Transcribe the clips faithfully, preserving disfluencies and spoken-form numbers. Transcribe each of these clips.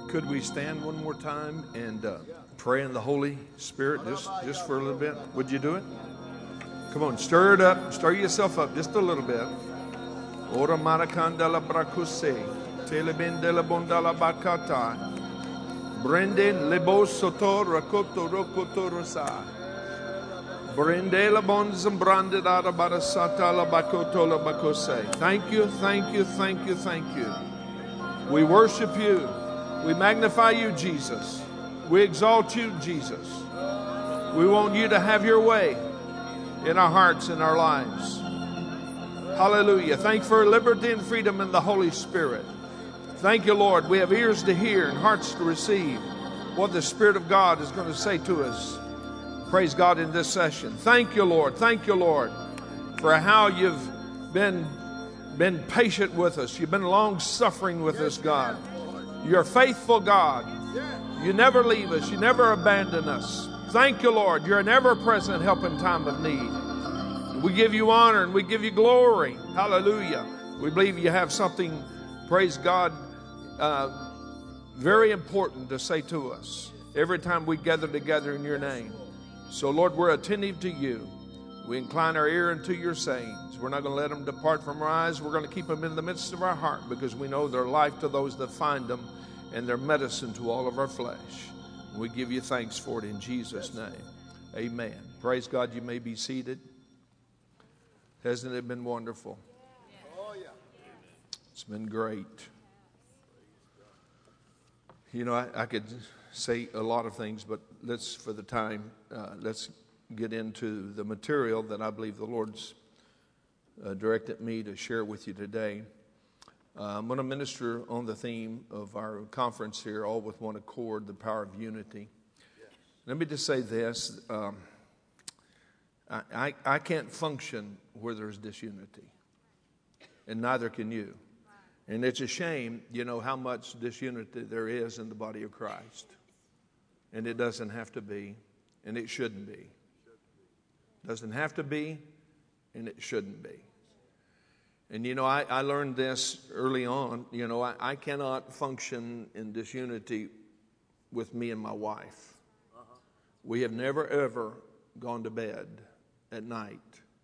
Could we stand one more time and uh, pray in the Holy Spirit just, just for a little bit? Would you do it? Come on, stir it up. Stir yourself up just a little bit. Ora marakandala brakuse, telebendela bondala bakata, brenden lebo soto rakoto rokoto rosa, brendela bonzam brandada barasata la bakoto la bakose. Thank you, thank you, thank you, thank you. We worship you. We magnify you, Jesus. We exalt you, Jesus. We want you to have your way in our hearts and our lives. Hallelujah. Thank you for liberty and freedom in the Holy Spirit. Thank you, Lord. We have ears to hear and hearts to receive what the Spirit of God is going to say to us. Praise God in this session. Thank you, Lord. Thank you, Lord, for how you've been, been patient with us. You've been long-suffering with us, God. You're a faithful God. You never leave us. You never abandon us. Thank you, Lord. You're an ever-present help in time of need. We give you honor and we give you glory. Hallelujah. We believe you have something, praise God, uh, very important to say to us every time we gather together in your name. So, Lord, we're attentive to you. We incline our ear unto your sayings. We're not going to let them depart from our eyes. We're going to keep them in the midst of our heart because we know they're life to those that find them and they're medicine to all of our flesh. We give you thanks for it in Jesus' name. Amen. Praise God. You may be seated. Hasn't it been wonderful? It's been great. You know, I, I could say a lot of things, but let's, for the time, uh, let's get into the material that I believe the Lord's uh, directed me to share with you today. Uh, I'm going to minister on the theme of our conference here, All with One Accord, the Power of Unity. Yes. Let me just say this. Um, I, I, I can't function where there's disunity, and neither can you. And it's a shame, you know, how much disunity there is in the body of Christ. And it doesn't have to be, and it shouldn't be. Doesn't have to be, and it shouldn't be. And, you know, I, I learned this early on. You know, I, I cannot function in disunity with me and my wife. Uh-huh. We have never, ever gone to bed at night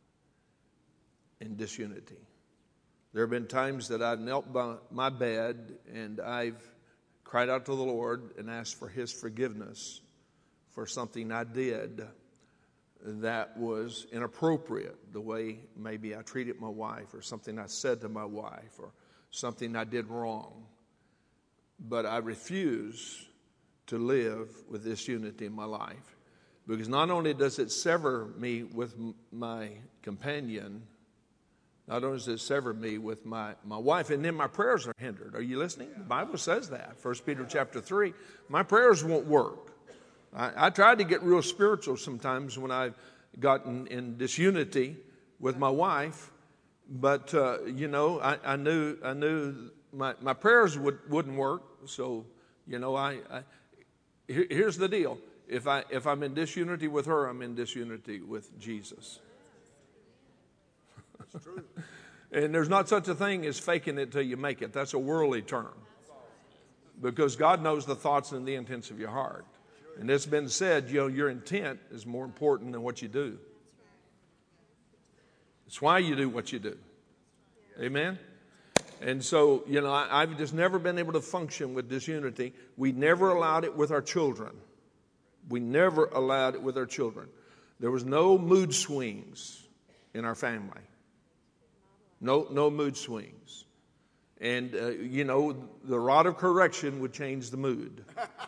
in disunity. There have been times that I've knelt by my bed and I've cried out to the Lord and asked for His forgiveness for something I did that was inappropriate, the way maybe I treated my wife or something I said to my wife or something I did wrong. But I refuse to live with disunity in my life, because not only does it sever me with my companion, not only does it sever me with my, my wife, and then my prayers are hindered. Are you listening? The Bible says that. First Peter chapter three. My prayers won't work. I, I tried to get real spiritual sometimes when I've gotten in disunity with my wife, but uh, you know, I, I knew I knew my, my prayers would, wouldn't work. So, you know, I, I here, here's the deal. If I if I'm in disunity with her, I'm in disunity with Jesus. That's true. And there's not such a thing as faking it till you make it. That's a worldly term. Because God knows the thoughts and the intents of your heart. And it's been said, you know, your intent is more important than what you do. It's why you do what you do. Amen? And so, you know, I, I've just never been able to function with disunity. We never allowed it with our children. We never allowed it with our children. There was no mood swings in our family. No, no mood swings. And, uh, you know, the rod of correction would change the mood.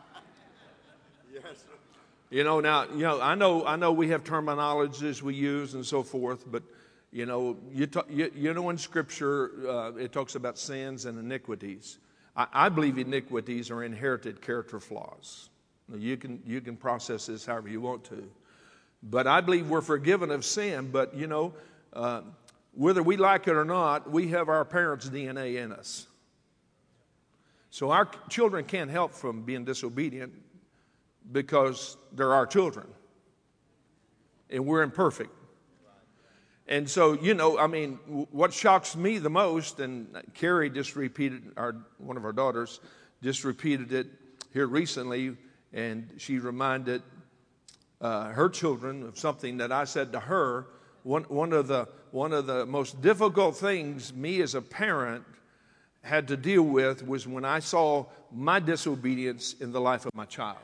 Yes. You know, now, you know, I know, I know we have terminologies we use and so forth, but, you know, you, talk, you, you know, in Scripture, uh, it talks about sins and iniquities. I, I believe iniquities are inherited character flaws. Now, you can, you can process this however you want to. But I believe we're forgiven of sin, but, you know, uh, whether we like it or not, we have our parents' D N A in us. So our children can't help from being disobedient because they're our children. And we're imperfect. And so, you know, I mean, what shocks me the most, and Carrie just repeated, our one of our daughters just repeated it here recently, and she reminded uh, her children of something that I said to her. One, one of the one of the most difficult things me as a parent had to deal with was when I saw my disobedience in the life of my child.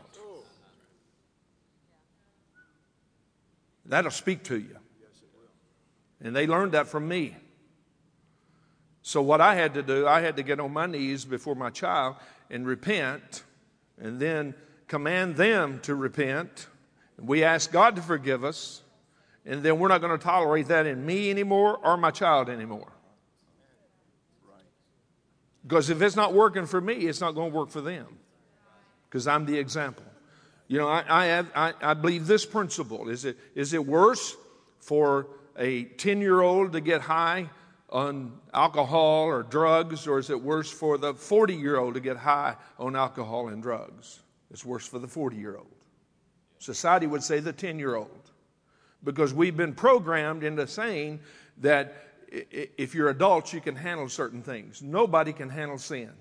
That'll speak to you. And they learned that from me. So what I had to do, I had to get on my knees before my child and repent, and then command them to repent. We ask God to forgive us, and then we're not going to tolerate that in me anymore or my child anymore. Because if it's not working for me, it's not going to work for them. Because I'm the example. You know, I I, have, I I believe this principle. Is it is it worse for a ten-year-old to get high on alcohol or drugs, or is it worse for the forty-year-old to get high on alcohol and drugs? It's worse for the forty-year-old. Society would say the ten-year-old. Because we've been programmed into saying that if you're adults, you can handle certain things. Nobody can handle sin.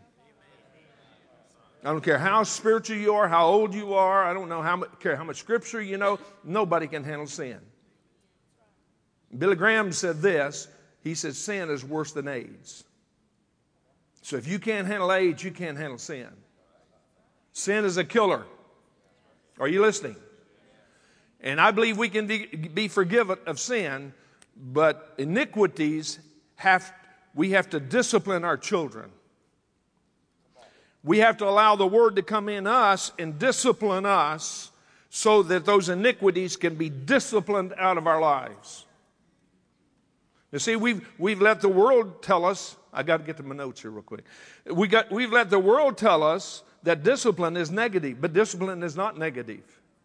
I don't care how spiritual you are, how old you are. I don't know how much, care how much scripture you know. Nobody can handle sin. Billy Graham said this. He said, sin is worse than AIDS. So if you can't handle AIDS, you can't handle sin. Sin is a killer. Are you listening? And I believe we can be, be forgiven of sin, but iniquities have, we have to discipline our children. We have to allow the Word to come in us and discipline us so that those iniquities can be disciplined out of our lives. You see, we've, we've let the world tell us, I got to get to my notes here real quick. We got, we've let the world tell us that discipline is negative, but discipline is not negative.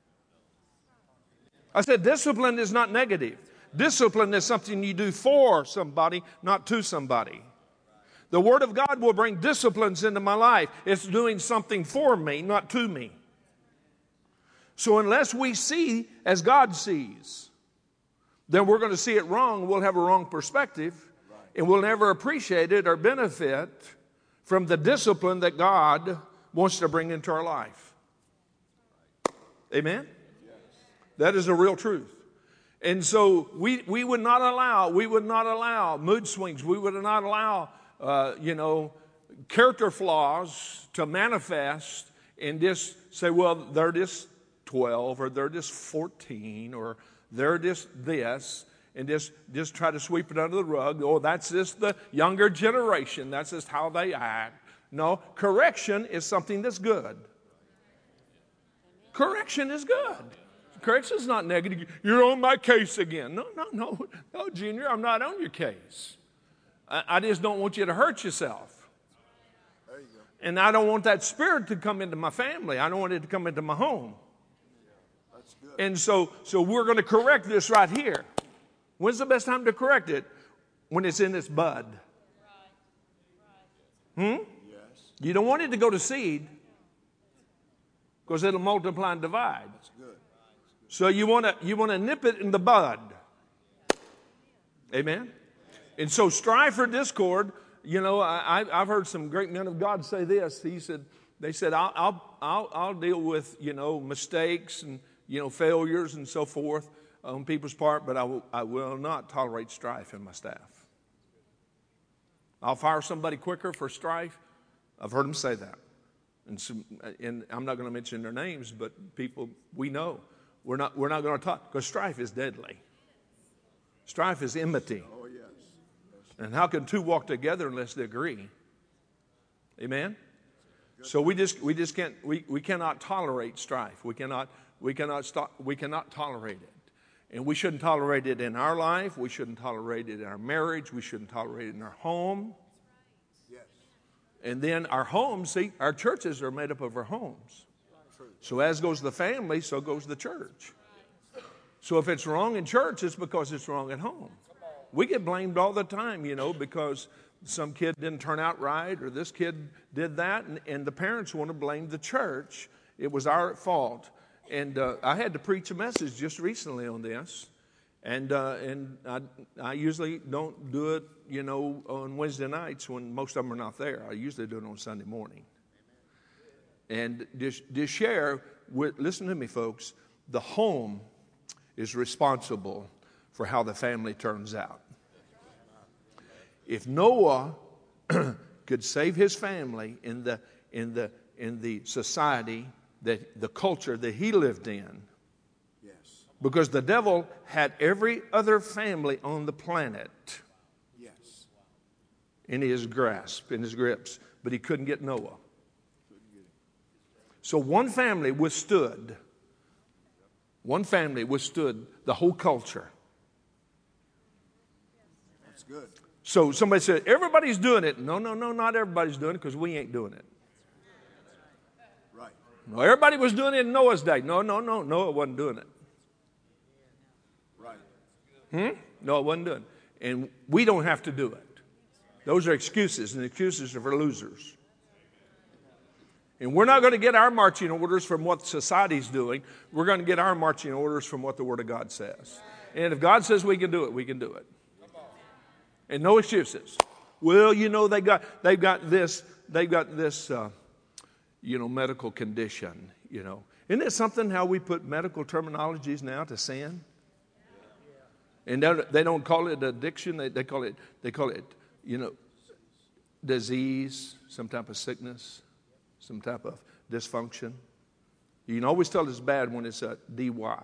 I said discipline is not negative. Discipline is something you do for somebody, not to somebody. The Word of God will bring disciplines into my life. It's doing something for me, not to me. So unless we see as God sees, then we're going to see it wrong. We'll have a wrong perspective, and we'll never appreciate it or benefit from the discipline that God wants to bring into our life. Amen? That is a real truth. And so we, we would not allow, we would not allow mood swings. We would not allow, uh, you know, character flaws to manifest and just say, well, they're just twelve or they're just fourteen or they're just this, and just, just try to sweep it under the rug. Oh, that's just the younger generation. That's just how they act. No, correction is something that's good. Correction is good. Correction is not negative. You're on my case again. No, no, no. No, Junior, I'm not on your case. I, I just don't want you to hurt yourself. There you go. And I don't want that spirit to come into my family. I don't want it to come into my home. That's good. And so, so we're going to correct this right here. When's the best time to correct it? When it's in its bud. Hmm? Yes. You don't want it to go to seed because it'll multiply and divide. That's good. So you want to you want to nip it in the bud. Amen? And so strife or discord, you know, I, I've heard some great men of God say this. He said, they said, I'll, I'll, I'll, I'll deal with, you know, mistakes and, you know, failures and so forth on people's part, but I will, I will not tolerate strife in my staff. I'll fire somebody quicker for strife. I've heard them say that. And, some, and I'm not going to mention their names, but people we know. We're not, we're not going to talk, because strife is deadly. Strife is enmity. Oh, yes. Yes. And how can two walk together unless they agree? Amen? So we just we just can't we, we cannot tolerate strife. We cannot we cannot stop we cannot tolerate it. And we shouldn't tolerate it in our life. We shouldn't tolerate it in our marriage. We shouldn't tolerate it in our home. Yes. And then our homes, see, our churches are made up of our homes. So as goes the family, so goes the church. So if it's wrong in church, it's because it's wrong at home. We get blamed all the time, you know, because some kid didn't turn out right or this kid did that, and, and the parents want to blame the church. It was our fault. And uh, I had to preach a message just recently on this, and uh, and I, I usually don't do it, you know, on Wednesday nights when most of them are not there. I usually do it on Sunday morning. And to, to share with, listen to me, folks, the home is responsible for how the family turns out. If Noah could save his family in the in the in the society that the culture that he lived in, yes, because the devil had every other family on the planet, yes, in his grasp, in his grips, but he couldn't get Noah. So one family withstood. One family withstood the whole culture. That's good. So somebody said, everybody's doing it. No, no, no, not everybody's doing it because we ain't doing it. Right. No, everybody was doing it in Noah's day. No, no, no, Noah wasn't doing it. Right. Hmm? No, it wasn't doing it. And we don't have to do it. Those are excuses, and excuses are for losers. And we're not going to get our marching orders from what society's doing. We're going to get our marching orders from what the Word of God says. And if God says we can do it, we can do it. And no excuses. Well, you know, they got they've got this, they've got this, uh, you know, medical condition. You know, isn't it something how we put medical terminologies now to sin? And they don't call it addiction. They, they call it they call it you know, disease, some type of sickness, some type of dysfunction. You can always tell it's bad when it's a D Y.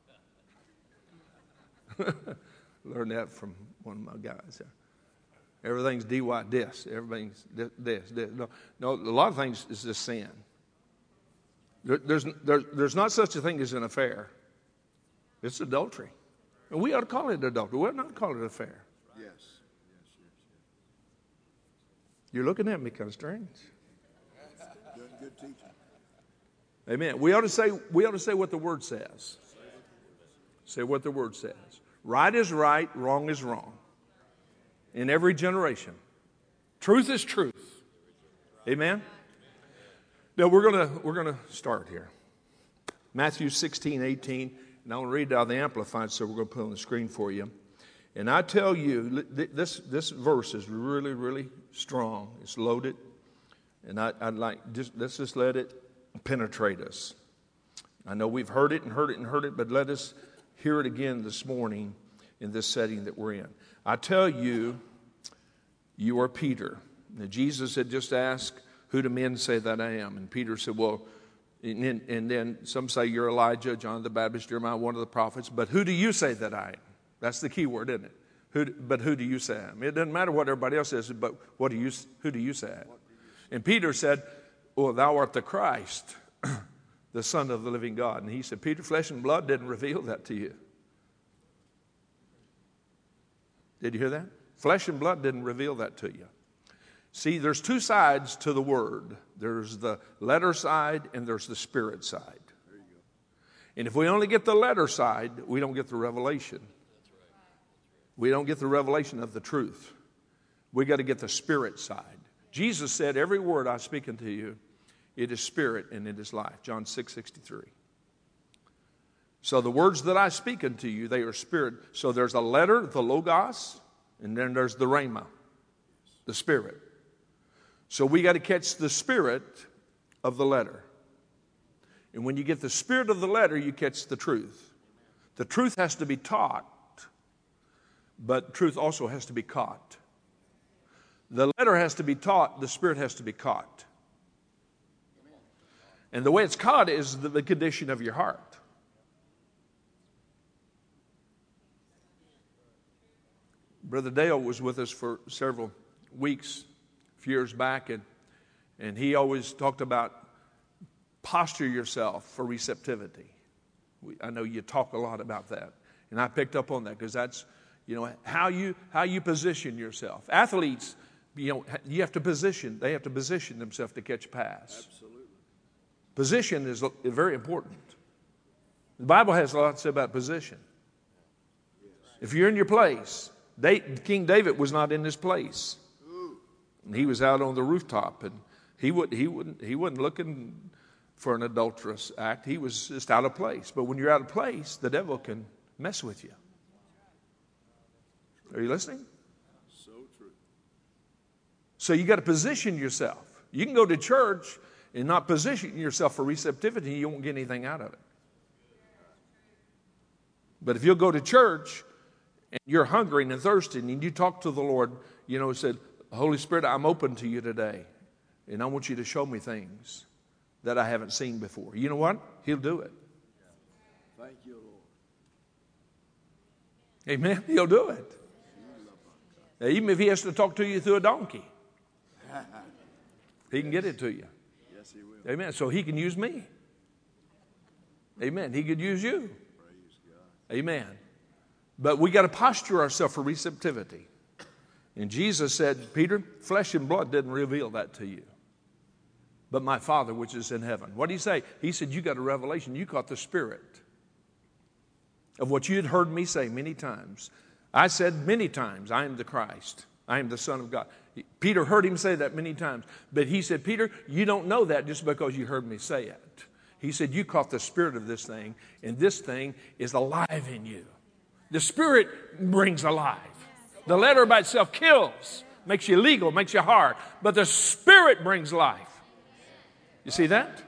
Learned that from one of my guys. Everything's D Y, this. Everything's this, this. this. No, no, a lot of things is just sin. There, there's, there, there's not such a thing as an affair. It's adultery. And we ought to call it adultery. We ought not call it an affair. Yes. Yes, yes, yes. You're looking at me kind of strange. Doing good teaching. Amen. We ought to say, we ought to say what the Word says. Say what the Word says. Right is right, wrong is wrong. In every generation. Truth is truth. Amen? Now we're gonna we're gonna start here. Matthew sixteen, eighteen, and I'll read it out of the Amplified, so we're gonna put it on the screen for you. And I tell you, this this verse is really, really strong. It's loaded. And I, I'd like just let's just let it penetrate us. I know we've heard it and heard it and heard it, but let us hear it again this morning in this setting that we're in. I tell you, you are Peter. Now, Jesus had just asked, who do men say that I am? And Peter said, well, and then, and then some say you're Elijah, John the Baptist, Jeremiah, one of the prophets. But who do you say that I am? That's the key word, isn't it? Who, but who do you say I am? It doesn't matter what everybody else says, but what do you, who do you say I am? And Peter said, well, thou art the Christ, the Son of the living God. And he said, Peter, flesh and blood didn't reveal that to you. Did you hear that? Flesh and blood didn't reveal that to you. See, there's two sides to the word. There's the letter side and there's the spirit side. There you go. And if we only get the letter side, we don't get the revelation. That's right. We don't get the revelation of the truth. We got to get the spirit side. Jesus said, every word I speak unto you, it is spirit and it is life. John six sixty-three. So the words that I speak unto you, they are spirit. So there's a letter, the Logos, and then there's the Rhema, the spirit. So we got to catch the spirit of the letter. And when you get the spirit of the letter, you catch the truth. The truth has to be taught, but truth also has to be caught. The letter has to be taught, the spirit has to be caught. And the way it's caught is the, the condition of your heart. Brother Dale was with us for several weeks, a few years back, and, and he always talked about posture yourself for receptivity. We, I know you talk a lot about that, and I picked up on that because that's, you know, how you how you position yourself. Athletes, you know, you have to position. They have to position themselves to catch a pass. Absolutely. Position is very important. The Bible has a lot to say about position. If you're in your place. They, King David was not in his place. And he was out on the rooftop, and he would he wouldn't he wasn't looking for an adulterous act. He was just out of place. But when you're out of place, the devil can mess with you. Are you listening? So true. So you got to position yourself. You can go to church and not position yourself for receptivity, you won't get anything out of it. But if you'll go to church and you're hungry and thirsty and you talk to the Lord, you know, said, Holy Spirit, I'm open to you today. And I want you to show me things that I haven't seen before. You know what? He'll do it. Thank you, Lord. Amen. He'll do it. Now, even if he has to talk to you through a donkey, he can get it to you. Yes, he will. Amen. So he can use me. Amen. He could use you. Praise God. Amen. But we got to posture ourselves for receptivity. And Jesus said, Peter, flesh and blood didn't reveal that to you, but my Father which is in heaven. What did he say? He said, you got a revelation. You caught the spirit of what you had heard me say many times. I said many times, I am the Christ. I am the Son of God. Peter heard him say that many times. But he said, Peter, you don't know that just because you heard me say it. He said, you caught the spirit of this thing, and this thing is alive in you. The spirit brings alive. The letter by itself kills, makes you legal, makes you hard. But the spirit brings life. You see that?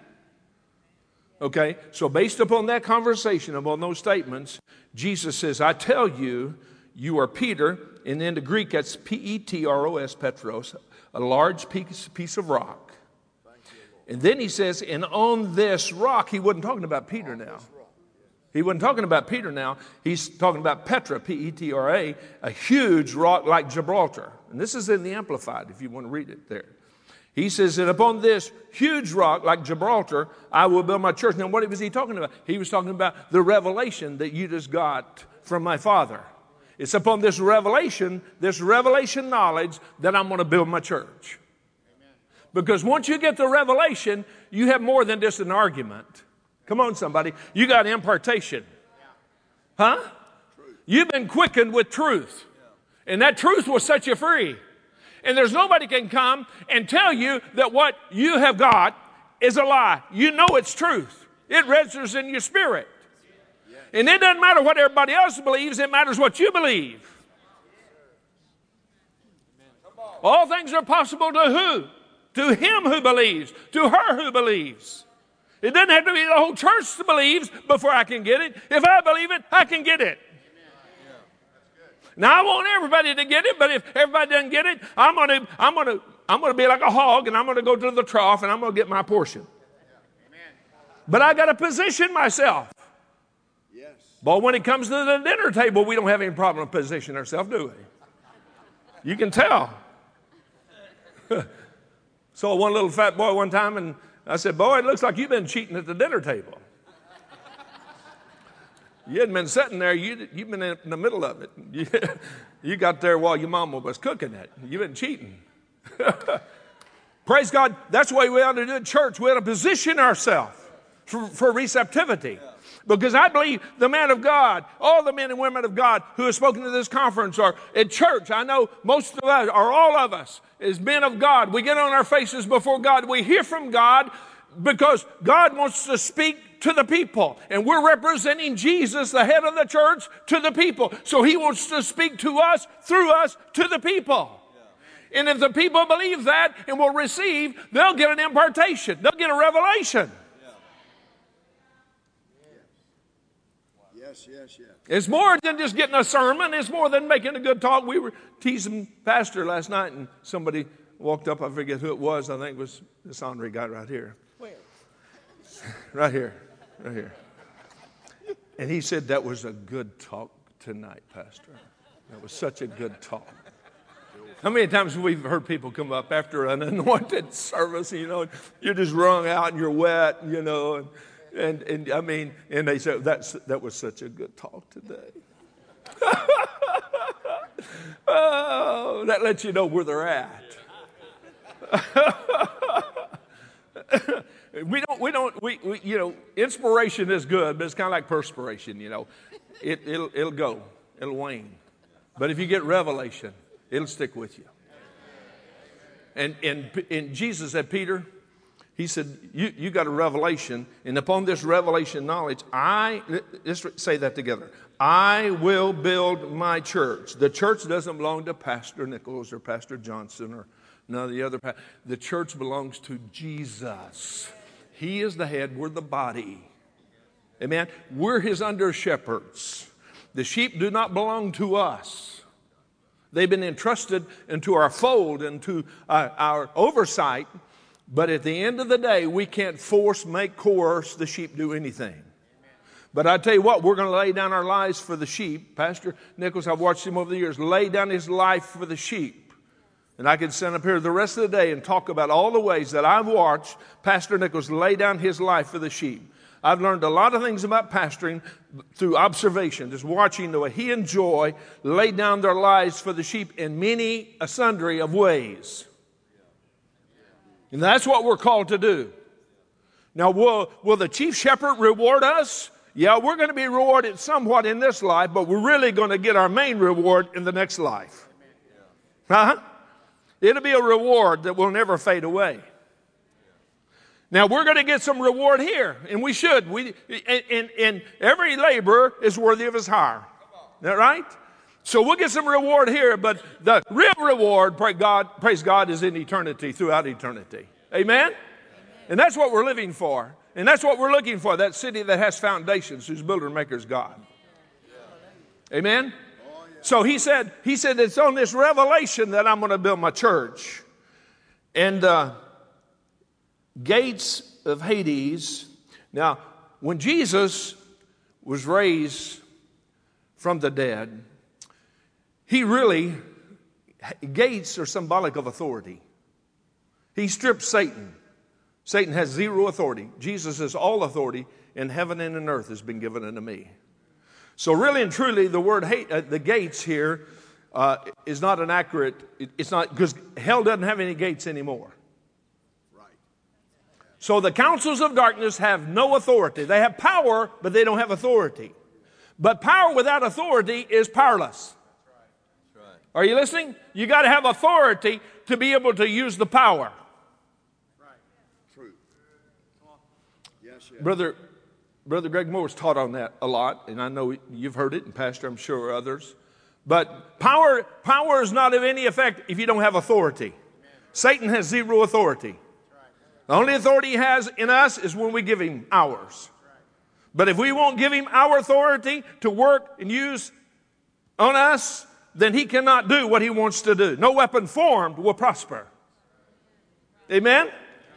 Okay, so based upon that conversation, upon those statements, Jesus says, I tell you, you are Peter, and in the Greek that's P E T R O S, Petros, a large piece, piece of rock. And then he says, and on this rock, he wasn't talking about Peter now. He wasn't talking about Peter now. He's talking about Petra, P E T R A, a huge rock like Gibraltar. And this is in the Amplified, if you want to read it there. He says that upon this huge rock like Gibraltar, I will build my church. Now, what was he talking about? He was talking about the revelation that you just got from my Father. It's upon this revelation, this revelation knowledge, that I'm going to build my church. Amen. Because once you get the revelation, you have more than just an argument. Come on, somebody. You got impartation. Huh? You've been quickened with truth. And that truth will set you free. And there's nobody can come and tell you that what you have got is a lie. You know it's truth. It registers in your spirit. And it doesn't matter what everybody else believes. It matters what you believe. All things are possible to who? To him who believes. To her who believes. It doesn't have to be the whole church that believes before I can get it. If I believe it, I can get it. Now I want everybody to get it, but if everybody doesn't get it, I'm gonna, I'm gonna, I'm gonna be like a hog, and I'm gonna go to the trough, and I'm gonna get my portion. But I got to position myself. Yes. But when it comes to the dinner table, we don't have any problem positioning ourselves, do we? You can tell. Saw one little fat boy one time, and I said, boy, it looks like you've been cheating at the dinner table. You hadn't been sitting there. You, you've been in the middle of it. You, you got there while your mama was cooking it. You've been cheating. Praise God. That's the way we ought to do it, church. We ought to position ourselves for, for receptivity. Because I believe the man of God, all the men and women of God who have spoken to this conference are at church. I know most of us, or all of us, as men of God. We get on our faces before God. We hear from God because God wants to speak to the people. And we're representing Jesus, the head of the church, to the people. So he wants to speak to us, through us, to the people. Yeah. And if the people believe that and will receive, they'll get an impartation. They'll get a revelation. Yes, yes, yes. It's more than just getting a sermon. It's more than making a good talk. We were teasing Pastor last night, and somebody walked up. I forget who it was. I think it was this Andre guy right here. Where? Right here. Right here. And he said, that was a good talk tonight, Pastor. That was such a good talk. How many times we've heard people come up after an anointed service, you know, you're just wrung out and you're wet, you know, and And, and I mean, and they said, That's, that was such a good talk today. Oh, that lets you know where they're at. we don't, we don't, we, we, you know, inspiration is good, but it's kind of like perspiration, you know. It, it'll, it'll go, it'll wane. But if you get revelation, it'll stick with you. And, and, and Jesus said, Peter, He said, you, you got a revelation, and upon this revelation knowledge, I, let's say that together. I will build my church. The church doesn't belong to Pastor Nichols or Pastor Johnson or none of the other. The church belongs to Jesus. He is the head. We're the body. Amen. We're his under shepherds. The sheep do not belong to us. They've been entrusted into our fold, into our, our oversight. But at the end of the day, we can't force, make, coerce the sheep do anything. But I tell you what, we're going to lay down our lives for the sheep. Pastor Nichols, I've watched him over the years, lay down his life for the sheep. And I could stand up here the rest of the day and talk about all the ways that I've watched Pastor Nichols lay down his life for the sheep. I've learned a lot of things about pastoring through observation, just watching the way he and Joy lay down their lives for the sheep in many a sundry of ways. And that's what we're called to do. Now, will, will the chief shepherd reward us? Yeah, we're going to be rewarded somewhat in this life, but we're really going to get our main reward in the next life. Huh? It'll be a reward that will never fade away. Now, we're going to get some reward here, and we should. We, and, and, and every laborer is worthy of his hire. Is that right? So we'll get some reward here, but the real reward, pray God, praise God, is in eternity, throughout eternity. Amen? And that's what we're living for. And that's what we're looking for, that city that has foundations, whose builder and maker is God. Amen? So he said, he said, it's on this revelation that I'm going to build my church. And uh, gates of Hades. Now, when Jesus was raised from the dead, he really, gates are symbolic of authority. He stripped Satan. Satan has zero authority. Jesus has all authority in heaven and in earth has been given unto me. So really and truly, the word hate, uh, the gates here uh, is not an accurate, it, it's not, because hell doesn't have any gates anymore. Right. So the councils of darkness have no authority. They have power, but they don't have authority. But power without authority is powerless. That's right. Are you listening? You got to have authority to be able to use the power. Brother, Brother Greg Moore's taught on that a lot, and I know you've heard it, and Pastor, I'm sure others. But power, power is not of any effect if you don't have authority. Amen. Satan has zero authority. Right. The only authority he has in us is when we give him ours. Right. But if we won't give him our authority to work and use on us, then he cannot do what he wants to do. No weapon formed will prosper. Amen?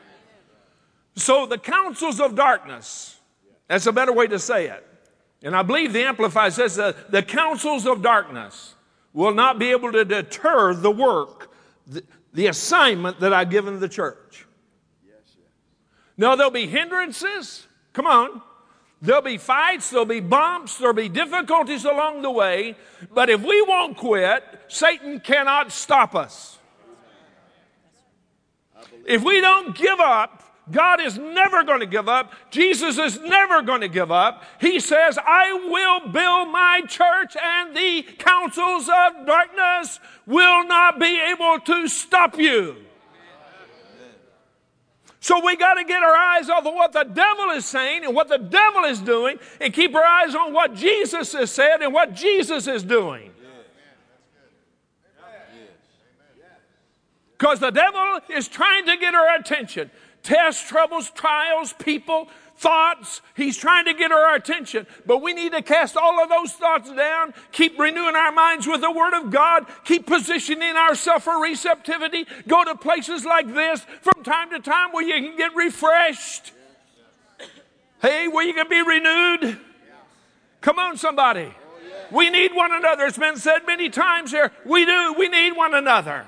So the councils of darkness, that's a better way to say it. And I believe the Amplified says that the councils of darkness will not be able to deter the work, the, the assignment that I've given the church. Yes, yes. Now there'll be hindrances. Come on. There'll be fights, there'll be bumps, there'll be difficulties along the way. But if we won't quit, Satan cannot stop us. If we don't give up, God is never going to give up. Jesus is never going to give up. He says, I will build my church, and the councils of darkness will not be able to stop you. So we got to get our eyes off of what the devil is saying and what the devil is doing, and keep our eyes on what Jesus has said and what Jesus is doing. Because the devil is trying to get our attention. Tests, troubles, trials, people, thoughts. He's trying to get our attention. But we need to cast all of those thoughts down. Keep renewing our minds with the Word of God. Keep positioning ourselves for receptivity. Go to places like this from time to time where you can get refreshed. Hey, where you can be renewed. Come on, somebody. We need one another. It's been said many times here. We do. We need one another.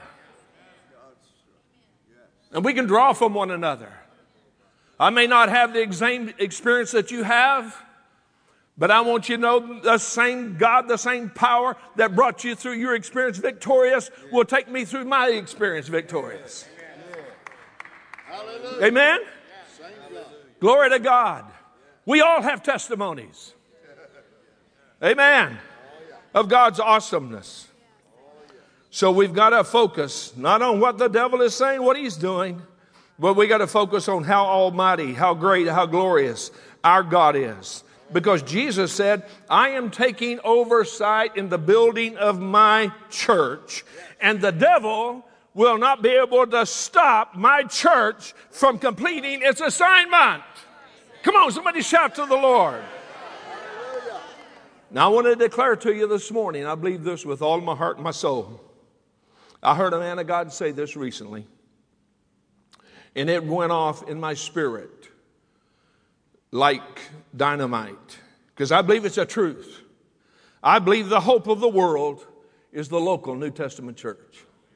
And we can draw from one another. I may not have the same experience that you have, but I want you to know the same God, the same power that brought you through your experience victorious will take me through my experience victorious. Hallelujah. Amen? Hallelujah. Glory to God. We all have testimonies. Amen. Of God's awesomeness. So we've got to focus not on what the devil is saying, what he's doing, But we got to focus on how almighty, how great, how glorious our God is. Because Jesus said, I am taking oversight in the building of my church. And the devil will not be able to stop my church from completing its assignment. Come on, somebody shout to the Lord. Now I want to declare to you this morning, I believe this with all my heart and my soul. I heard a man of God say this recently. And it went off in my spirit like dynamite. Because I believe it's a truth. I believe the hope of the world is the local New Testament church.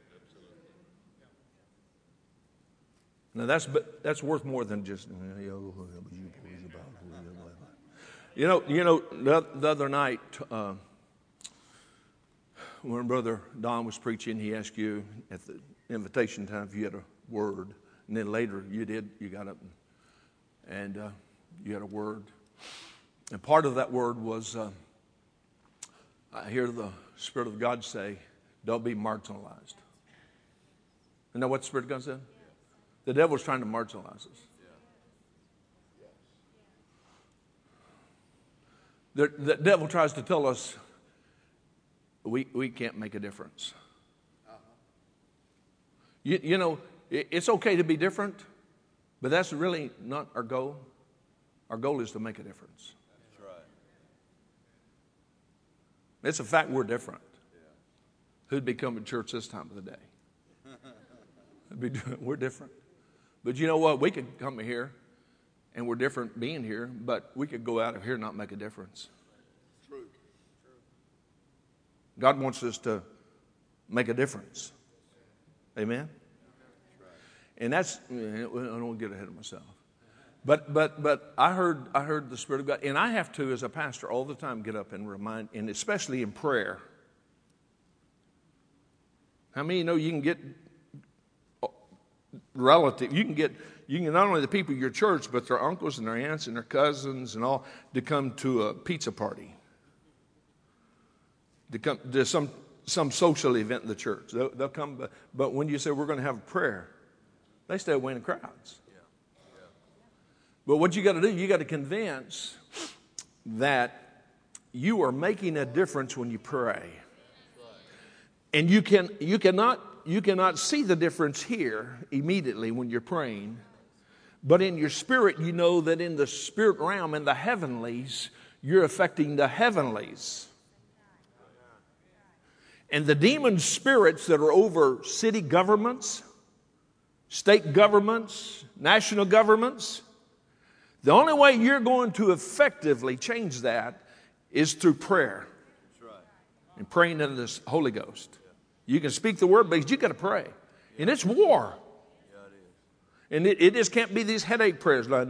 Now that's that's worth more than just, you know. You know, the, the other night uh, when Brother Don was preaching, he asked you at the invitation time if you had a word, and then later you did. You got up and, and uh, you had a word, and part of that word was uh, I hear the Spirit of God say, "Don't be marginalized." You know what the Spirit of God said? The devil's trying to marginalize us. The, the devil tries to tell us we, we can't make a difference. You, you know, it, it's okay to be different, but that's really not our goal. Our goal is to make a difference. That's right. It's a fact we're different. Yeah. Who'd be coming to church this time of the day? Be, we're different. But you know what? We could come here, and we're different being here, but we could go out of here and not make a difference. True. God wants us to make a difference. Amen? That's right. And that's, I don't want to get ahead of myself. But but but I heard I heard the Spirit of God, and I have to, as a pastor, all the time get up and remind, and especially in prayer. How many of you know you can get relative, you can get, you can not only the people of your church, but their uncles and their aunts and their cousins and all to come to a pizza party, to come to some some social event in the church. They'll, they'll come, but, but when you say we're going to have a prayer, they stay away in the crowds. Yeah. Yeah. But what you got to do, you got to convince that you are making a difference when you pray, and you can you cannot. You cannot see the difference here immediately when you're praying, but in your spirit, you know that in the spirit realm, in the heavenlies, you're affecting the heavenlies. And the demon spirits that are over city governments, state governments, national governments, the only way you're going to effectively change that is through prayer. That's right. And praying in the Holy Ghost. You can speak the word, but you got to pray. And it's war. Yeah, it is. And it, it just can't be these headache prayers. No,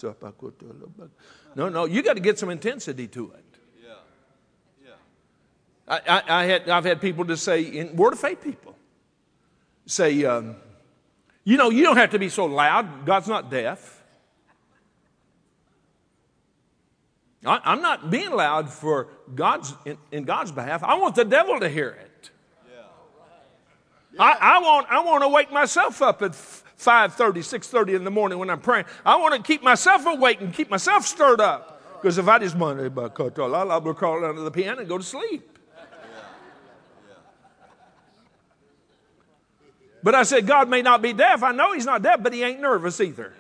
no, you got to get some intensity to it. Yeah. Yeah. I, I, I had, I've had people just say, in Word of Faith people, say, um, you know, you don't have to be so loud. God's not deaf. I, I'm not being loud for God's in, in God's behalf. I want the devil to hear it. I, I want I want to wake myself up at five thirty, six thirty in the morning when I'm praying. I want to keep myself awake and keep myself stirred up. Because if I just want to, I'll crawl under the piano and go to sleep. But I said, God may not be deaf. I know he's not deaf, but he ain't nervous either.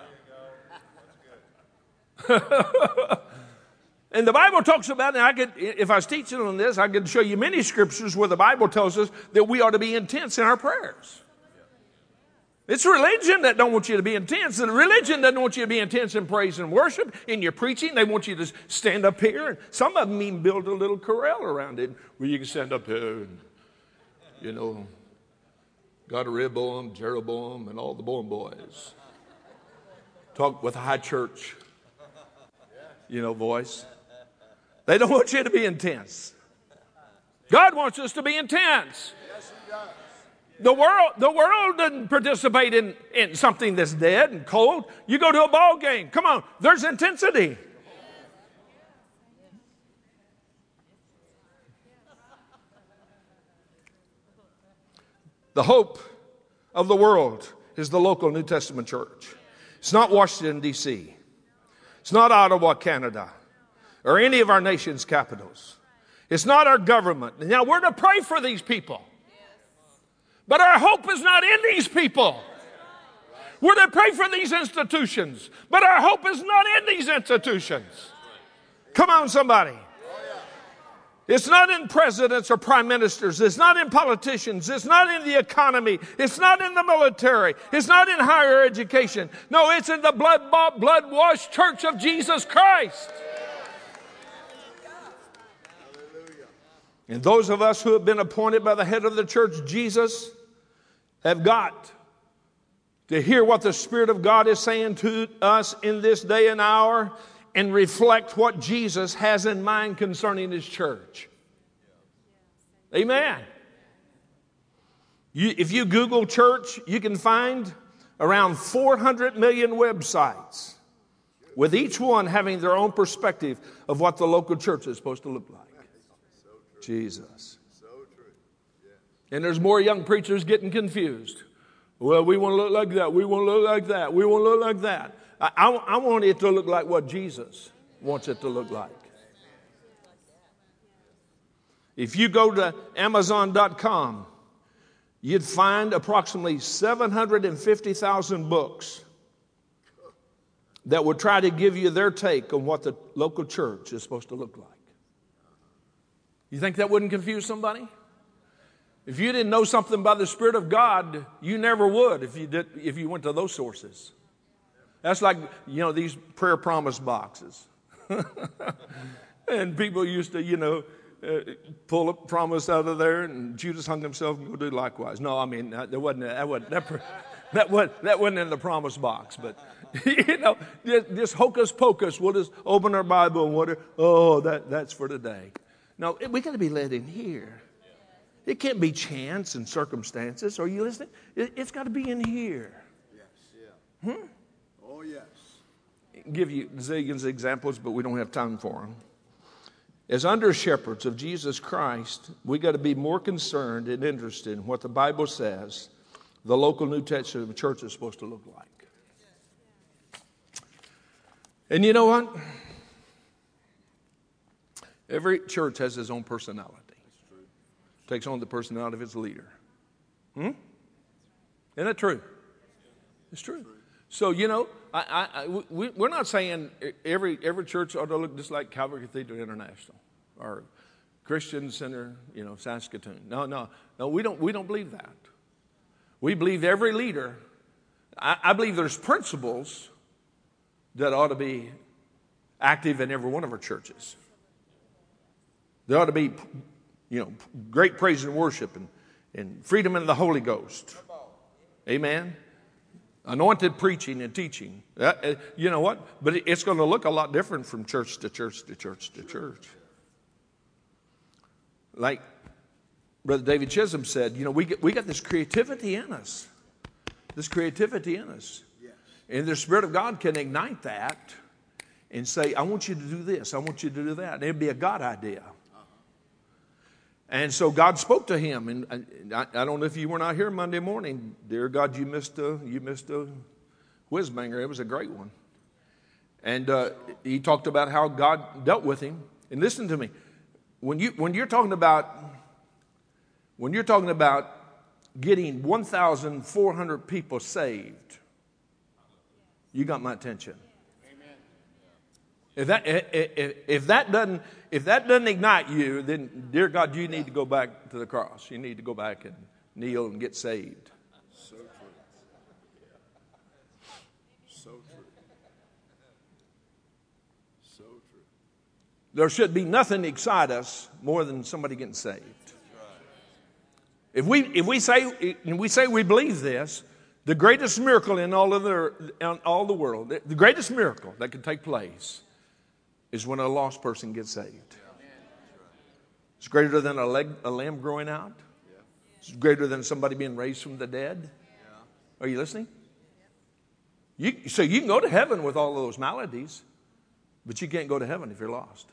That's right. And the Bible talks about, and I could, if I was teaching on this, I could show you many scriptures where the Bible tells us that we ought to be intense in our prayers. It's religion that don't want you to be intense. And religion doesn't want you to be intense in praise and worship. In your preaching, they want you to stand up here. And some of them even build a little corral around it where you can stand up here and, you know, got a Rehoboam, Jeroboam, and all the Bowen boys. Talk with a high church, you know, voice. They don't want you to be intense. God wants us to be intense. Yes, he does. The world, the world doesn't participate in, in something that's dead and cold. You go to a ball game. Come on, there's intensity. The hope of the world is the local New Testament church. It's not Washington, D C It's not Ottawa, Canada, or any of our nation's capitals. It's not our government. Now, we're to pray for these people. But our hope is not in these people. We're to pray for these institutions. But our hope is not in these institutions. Come on, somebody. It's not in presidents or prime ministers. It's not in politicians. It's not in the economy. It's not in the military. It's not in higher education. No, it's in the blood-bought, blood-washed church of Jesus Christ. And those of us who have been appointed by the head of the church, Jesus, have got to hear what the Spirit of God is saying to us in this day and hour and reflect what Jesus has in mind concerning His church. Amen. You, if you Google church, you can find around four hundred million websites, with each one having their own perspective of what the local church is supposed to look like. Jesus. And there's more young preachers getting confused. Well, we want to look like that. We want to look like that. We want to look like that. I, I, I want it to look like what Jesus wants it to look like. If you go to Amazon dot com, you'd find approximately seven hundred fifty thousand books that would try to give you their take on what the local church is supposed to look like. You think that wouldn't confuse somebody? If you didn't know something by the Spirit of God, you never would if you did, if you went to those sources. That's like, you know, these prayer promise boxes. And people used to, you know, uh, pull a promise out of there, and Judas hung himself and go do likewise. No, I mean, that wasn't, that wasn't, that, that wasn't, that wasn't in the promise box. But, you know, just, just hocus pocus. We'll just open our Bible and what, oh, that, that's for today. No, we got to be led in here. It can't be chance and circumstances. Are you listening? It, it's got to be in here. Yes, yeah. Hmm? Oh, yes. Give you zillions of examples, but we don't have time for them. As under shepherds of Jesus Christ, we got to be more concerned and interested in what the Bible says the local New Testament church is supposed to look like. And you know what? Every church has its own personality. Takes on the personality of its leader. Hmm? Isn't that true? It's true. So, you know, I, I, I, we, we're not saying every every church ought to look just like Calvary Cathedral International or Christian Center, you know, Saskatoon. No, no, no. We don't. We don't believe that. We believe every leader. I, I believe there's principles that ought to be active in every one of our churches. There ought to be, you know, great praise and worship and, and freedom in the Holy Ghost. Amen. Anointed preaching and teaching. Uh, uh, you know what? But it, it's going to look a lot different from church to church to church to church. Like Brother David Chisholm said, you know, we get, we got this creativity in us. This creativity in us. Yes. And the Spirit of God can ignite that and say, I want you to do this. I want you to do that. And it'd be a God idea. And so God spoke to him, and I, I don't know if you were not here Monday morning. Dear God, you missed a you missed a whiz banger. It was a great one. And uh, he talked about how God dealt with him. And listen to me, when you when you're talking about when you're talking about getting one thousand four hundred people saved, you got my attention. If that if, if that doesn't if that doesn't ignite you, then dear God, you need to go back to the cross. You need to go back and kneel and get saved. So true. So true. So true. There should be nothing to excite us more than somebody getting saved. If we if we say if we say we believe this, the greatest miracle in all of the in all the world, the greatest miracle that could take place is when a lost person gets saved. It's greater than a, leg, a lamb growing out. It's greater than somebody being raised from the dead. Are you listening? You, so you can go to heaven with all of those maladies, but you can't go to heaven if you're lost.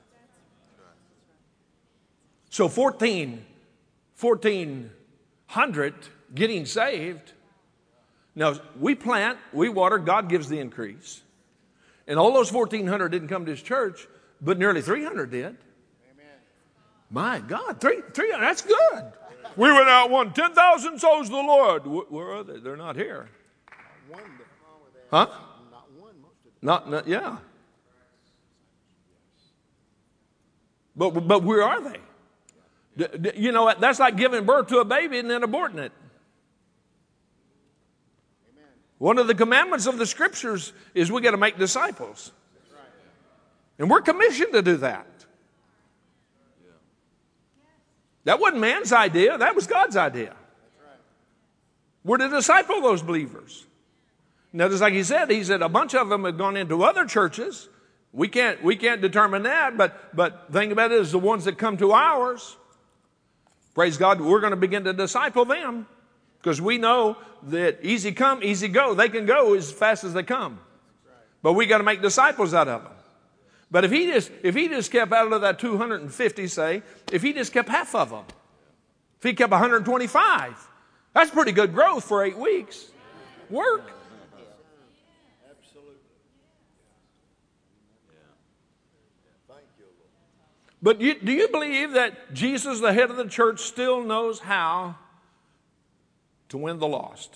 So fourteen, fourteen hundred getting saved Now, we plant, we water, God gives the increase. And all those fourteen hundred didn't come to his church, but nearly three hundred did. Amen. My God, three, three hundred, that's good. We went out, won ten thousand souls to the Lord. Where are they? They're not here. Huh? Not one, most of them. Not, not yeah. But, but where are they? D- d- you know, that's like giving birth to a baby and then aborting it. Amen. One of the commandments of the Scriptures is we got to make disciples. That's right. And we're commissioned to do that. Yeah. That wasn't man's idea. That was God's idea. That's right. We're to disciple those believers. Now, just like he said, he said a bunch of them have gone into other churches. We can't, we can't determine that, but, but the thing about it is the ones that come to ours, praise God, we're going to begin to disciple them because we know that easy come, easy go. They can go as fast as they come. But we got to make disciples out of them. But if he just, if he just kept out of that two hundred fifty, say, if he just kept half of them, if he kept one hundred twenty-five, that's pretty good growth for eight weeks. Work. But you, do you believe that Jesus, the head of the church, still knows how to win the lost?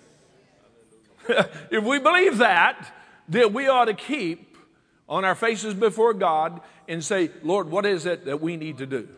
If we believe that, then we ought to keep on our faces before God and say, Lord, what is it that we need to do?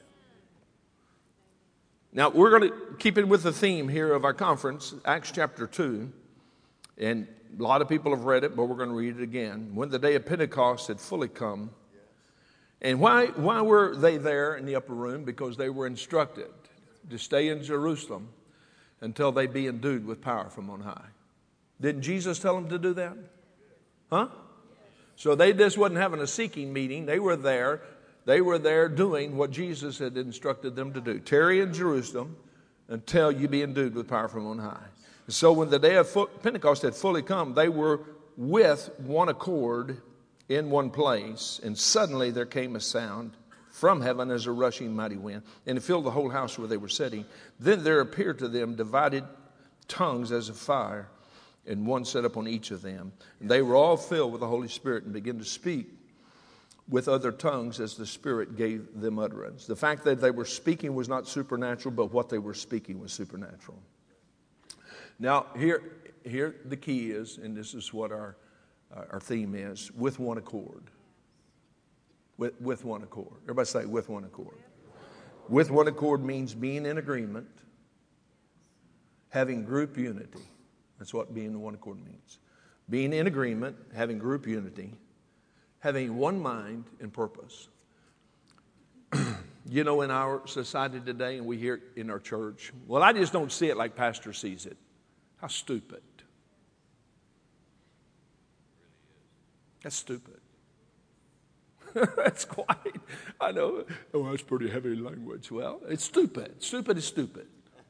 Now, we're going to keep it with the theme here of our conference, Acts chapter two. And a lot of people have read it, but we're going to read it again. When the day of Pentecost had fully come. And why, why were they there in the upper room? Because they were instructed to stay in Jerusalem until they be endued with power from on high. Didn't Jesus tell them to do that? Huh? So they just wasn't having a seeking meeting. They were there. They were there doing what Jesus had instructed them to do. Tarry in Jerusalem until you be endued with power from on high. And so when the day of Pentecost had fully come, they were with one accord in one place, and suddenly there came a sound from heaven as a rushing mighty wind, and it filled the whole house where they were sitting. Then there appeared to them divided tongues as of fire, and one sat upon each of them. And they were all filled with the Holy Spirit and began to speak with other tongues as the Spirit gave them utterance. The fact that they were speaking was not supernatural, but what they were speaking was supernatural. Now, here, here the key is, and this is what our Our theme is, with one accord. With, with one accord. Everybody say, with one accord. With one accord means being in agreement, having group unity. That's what being in one accord means. Being in agreement, having group unity, having one mind and purpose. You know, in our society today, and we hear it in our church, well, I just don't see it like Pastor sees it. How stupid. That's stupid. That's quite, I know, oh, that's pretty heavy language. Well, it's stupid. Stupid is stupid.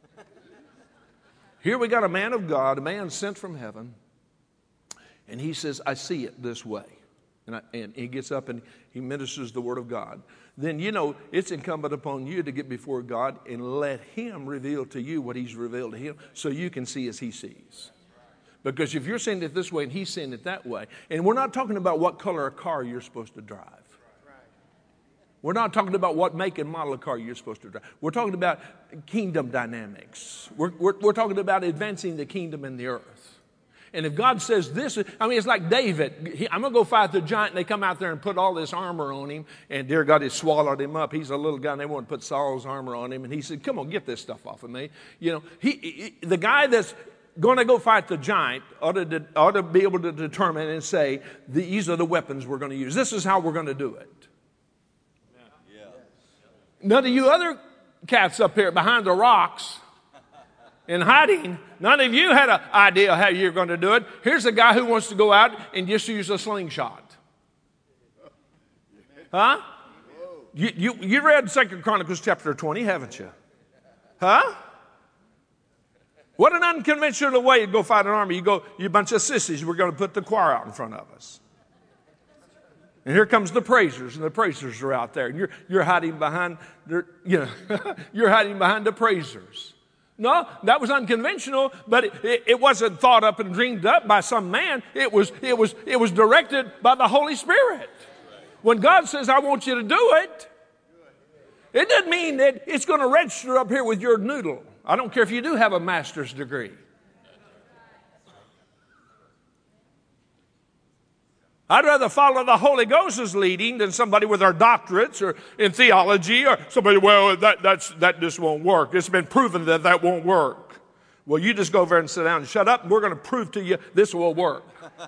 Here we got a man of God, a man sent from heaven, and he says, I see it this way. And, I, and he gets up and he ministers the word of God. Then, you know, it's incumbent upon you to get before God and let him reveal to you what he's revealed to him so you can see as he sees. Because if you're seeing it this way and he's seeing it that way, and we're not talking about what color of car you're supposed to drive. We're not talking about what make and model of car you're supposed to drive. We're talking about kingdom dynamics. We're, we're, we're talking about advancing the kingdom in the earth. And if God says this, I mean, it's like David. He, I'm going to go fight the giant, and they come out there and put all this armor on him, and dear God, he swallowed him up. He's a little guy, and they want to put Saul's armor on him, and he said, come on, get this stuff off of me. You know, he, he the guy that's going to go fight the giant ought to, ought to be able to determine and say, these are the weapons we're going to use. This is how we're going to do it. Yeah. None of you other cats up here behind the rocks and hiding, none of you had an idea how you're going to do it. Here's a guy who wants to go out and just use a slingshot. Huh? You, you, you read Second Chronicles chapter twenty, haven't you? Huh? What an unconventional way to go fight an army. You go, you bunch of sissies, we're going to put the choir out in front of us. And here comes the praisers, and the praisers are out there. And you're, you're hiding behind, their, you know, you're hiding behind the praisers. No, that was unconventional, but it, it, it wasn't thought up and dreamed up by some man. It was, it was, it was directed by the Holy Spirit. When God says, I want you to do it, it doesn't mean that it's going to register up here with your noodle. I don't care if you do have a master's degree. I'd rather follow the Holy Ghost's leading than somebody with their doctorates or in theology or somebody, well, that, that's, that just won't work. It's been proven that that won't work. Well, you just go over and sit down and shut up, and we're going to prove to you this will work.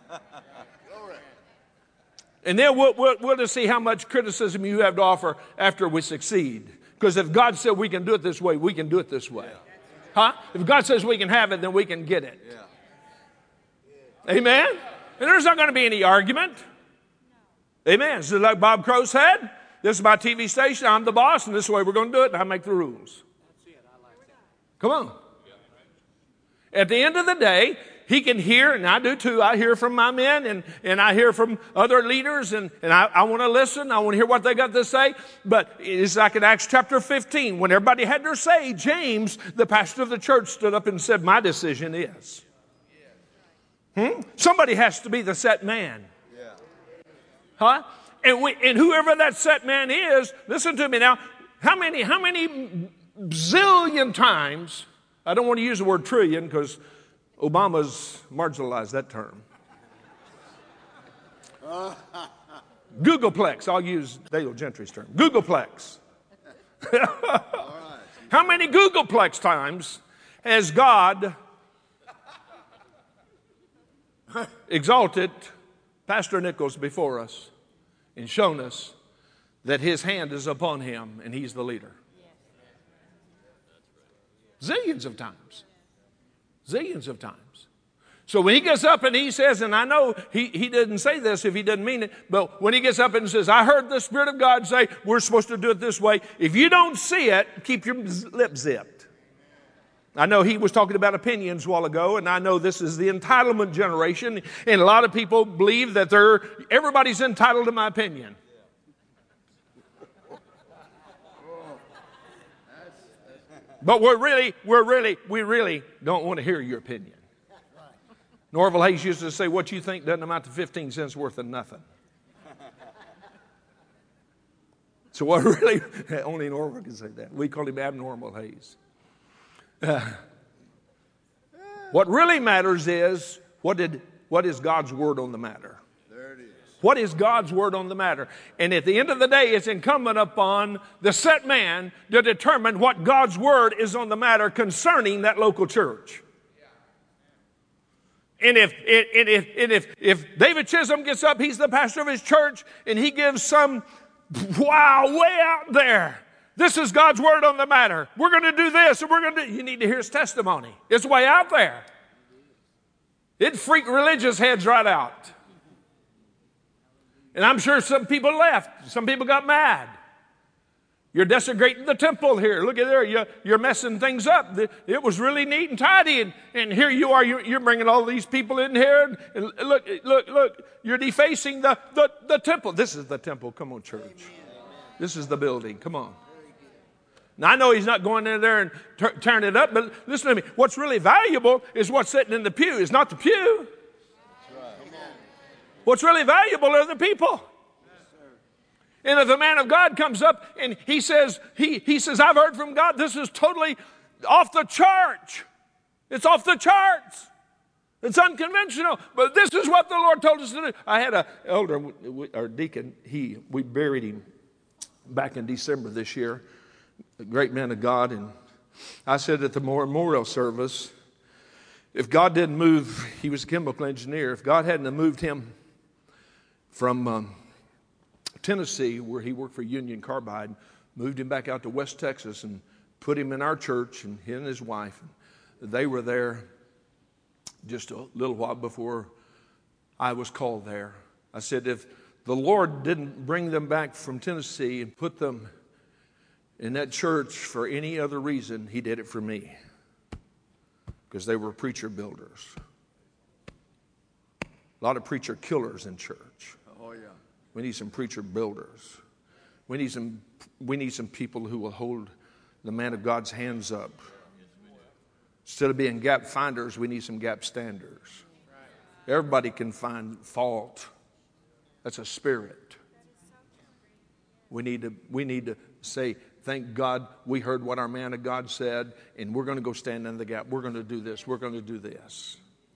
And then we'll, we'll, we'll just see how much criticism you have to offer after we succeed. Because if God said we can do it this way, we can do it this way. Huh? If God says we can have it, then we can get it. Amen? And there's not going to be any argument. Amen. So like Bob Crow said, this is my T V station, I'm the boss, and this is the way we're going to do it, and I make the rules. Come on. At the end of the day, he can hear, and I do too, I hear from my men, and, and I hear from other leaders, and, and I, I want to listen, I want to hear what they got to say. But it's like in Acts chapter fifteen, when everybody had their say, James, the pastor of the church, stood up and said, my decision is. Hmm? Somebody has to be the set man. Yeah. Huh? And, we, and whoever that set man is, listen to me now, how many, how many zillion times, I don't want to use the word trillion because Obama's marginalized that term. Googleplex, I'll use Dale Gentry's term. Googleplex. How many Googleplex times has God exalted Pastor Nichols before us and shown us that his hand is upon him and he's the leader? Zillions of times. Zillions of times. So when he gets up and he says, and I know he, he didn't say this if he didn't mean it, but when he gets up and says, I heard the Spirit of God say, we're supposed to do it this way. If you don't see it, keep your lips zipped. I know he was talking about opinions a while ago, and I know this is the entitlement generation, and a lot of people believe that they're, everybody's entitled to my opinion. But we're really, we're really, we really don't want to hear your opinion. Norval Hayes used to say, what you think doesn't amount to fifteen cents worth of nothing. So what really, only Norval can say that. We call him Abnormal Hayes. Uh, what really matters is, what did what is God's word on the matter? There it is. What is God's word on the matter? And at the end of the day, it's incumbent upon the set man to determine what God's word is on the matter concerning that local church. And if, and if, and if, if David Chisholm gets up, he's the pastor of his church, and he gives some, wow, way out there, this is God's word on the matter. We're going to do this, and we're going to do... You need to hear his testimony. It's way out there. It'd freak religious heads right out. And I'm sure some people left. Some people got mad. You're desecrating the temple here. Look at there. You're, you're messing things up. It was really neat and tidy. And, and here you are. You're, you're bringing all these people in here. And look, look, look. You're defacing the, the, the temple. This is the temple. Come on, church. This is the building. Come on. Now, I know he's not going in there and ter- tearing it up, but listen to me. What's really valuable is what's sitting in the pew. It's not the pew. What's really valuable are the people. And if the man of God comes up and he says, he, he says, I've heard from God, this is totally off the charts. It's off the charts. It's unconventional, but this is what the Lord told us to do. I had an elder, or deacon, he, we buried him back in December this year. A great man of God, and I said at the memorial service, if God didn't move, he was a chemical engineer, if God hadn't moved him from um, Tennessee, where he worked for Union Carbide, moved him back out to West Texas and put him in our church, and he and his wife, they were there just a little while before I was called there. I said, if the Lord didn't bring them back from Tennessee and put them in that church for any other reason, he did it for me. Because they were preacher builders. A lot of preacher killers in church. Oh, yeah. We need some preacher builders. We need some, we need some people who will hold the man of God's hands up Instead of being gap finders, we need some gap standers. Everybody can find fault. That's a spirit. We need to, we need to say, thank God we heard what our man of God said, and we're going to go stand in the gap. We're going to do this. We're going to do this.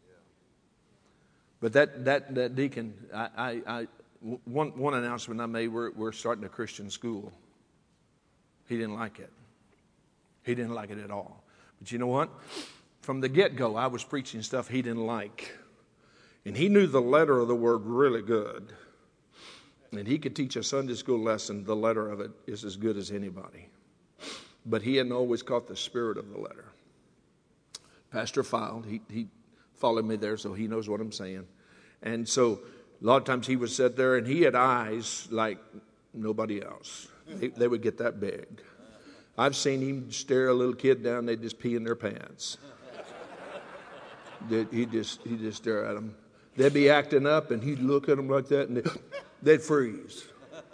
But that that that deacon, I, I, I one one announcement I made, we're we're starting a Christian school. He didn't like it. He didn't like it at all. But you know what? From the get-go, I was preaching stuff he didn't like. And he knew the letter of the word really good. And he could teach a Sunday school lesson. The letter of it is as good as anybody. But he hadn't always caught the spirit of the letter. Pastor Filed, he, he followed me there, so he knows what I'm saying. And so a lot of times he would sit there, and he had eyes like nobody else. They, they would get that big. I've seen him stare a little kid down, they'd just pee in their pants. He'd just, he'd just stare at them. They'd be acting up, and he'd look at them like that, and they'd, they'd freeze.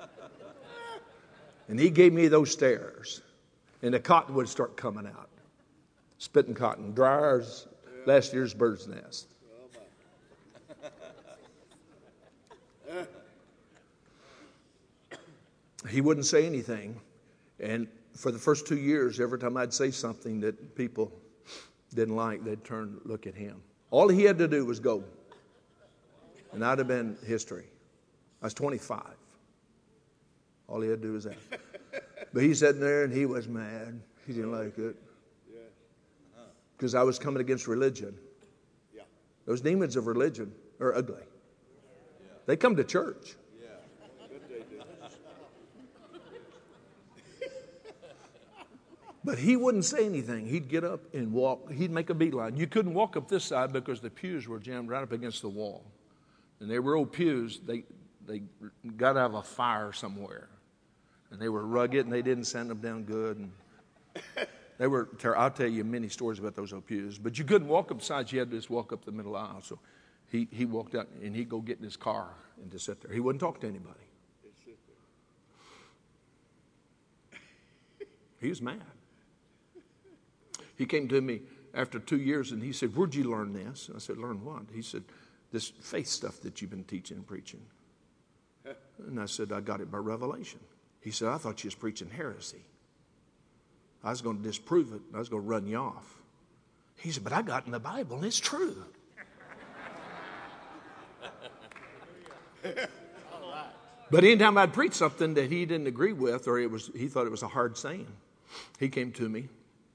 And he gave me those stares, and the cotton would start coming out. Spitting cotton, dry as last year's bird's nest. He wouldn't say anything, and for the first two years, every time I'd say something that people didn't like, they'd turn to look at him. All he had to do was go. And I'd have been history. I was twenty-five. All he had to do was that. But he's sitting there and he was mad. He didn't like it. Because I was coming against religion. Those demons of religion are ugly. They come to church. But he wouldn't say anything. He'd get up and walk. He'd make a beeline. You couldn't walk up this side because the pews were jammed right up against the wall. And they were old pews. They they got out of a fire somewhere. And they were rugged, and they didn't sand them down good. And they were. I'll tell you many stories about those old pews. But you couldn't walk up sides. You had to just walk up the middle aisle. So he, he walked out, and he'd go get in his car and just sit there. He wouldn't talk to anybody. He was mad. He came to me after two years and he said, "Where'd you learn this?" And I said, "Learn what?" He said, "This faith stuff that you've been teaching and preaching." And I said, "I got it by revelation." He said, "I thought you was preaching heresy. I was going to disprove it. I was going to run you off." He said, "But I got it in the Bible and it's true." But anytime I'd preach something that he didn't agree with, or it was he thought it was a hard saying, he came to me.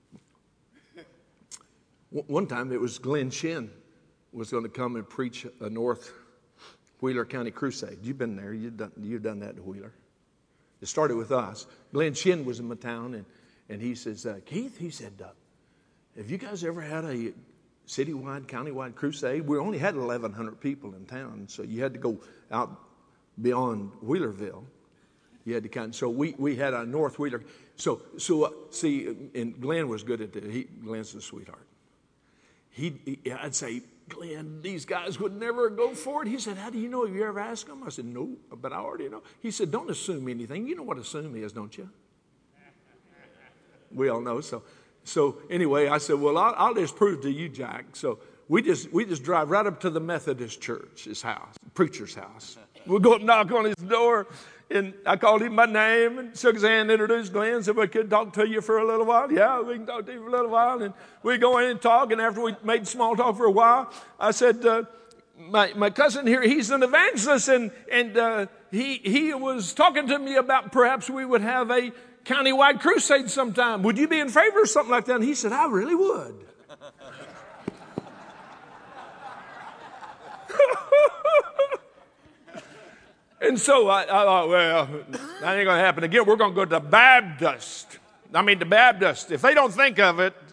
One time it was Glenn Shin was going to come and preach a North Wheeler County crusade. You've been there. You've done, you've done that in Wheeler. It started with us. Glenn Shin was in my town, and, and he says, uh, "Keith," he said, uh, "have you guys ever had a citywide, countywide crusade?" We only had eleven hundred people in town, so you had to go out beyond Wheelerville. You had to kind of, so we, we had a North Wheeler. So, so uh, see, and Glenn was good at that. He, Glenn's a sweetheart. He, he, I'd say, "Glenn, these guys would never go for it." He said, "How do you know? Have you ever asked them?" I said, "No, but I already know." He said, "Don't assume anything. You know what assume is, don't you?" We all know. So, so anyway, I said, "Well, I'll, I'll just prove to you, Jack." So we just we just drive right up to the Methodist church, his house, preacher's house. We'll go up and knock on his door. And I called him by name and shook his hand, introduced Glenn, said, "We could talk to you for a little while." "Yeah, we can talk to you for a little while." And we go in and talk. And after we made small talk for a while, I said, uh, my, my cousin here, he's an evangelist. And, and uh, he, he was talking to me about perhaps we would have a countywide crusade sometime. Would you be in favor of something like that? And he said, "I really would." And so I, I thought, well, that ain't going to happen again. We're going to go to the Baptist. I mean, the Baptist. If they don't think of it,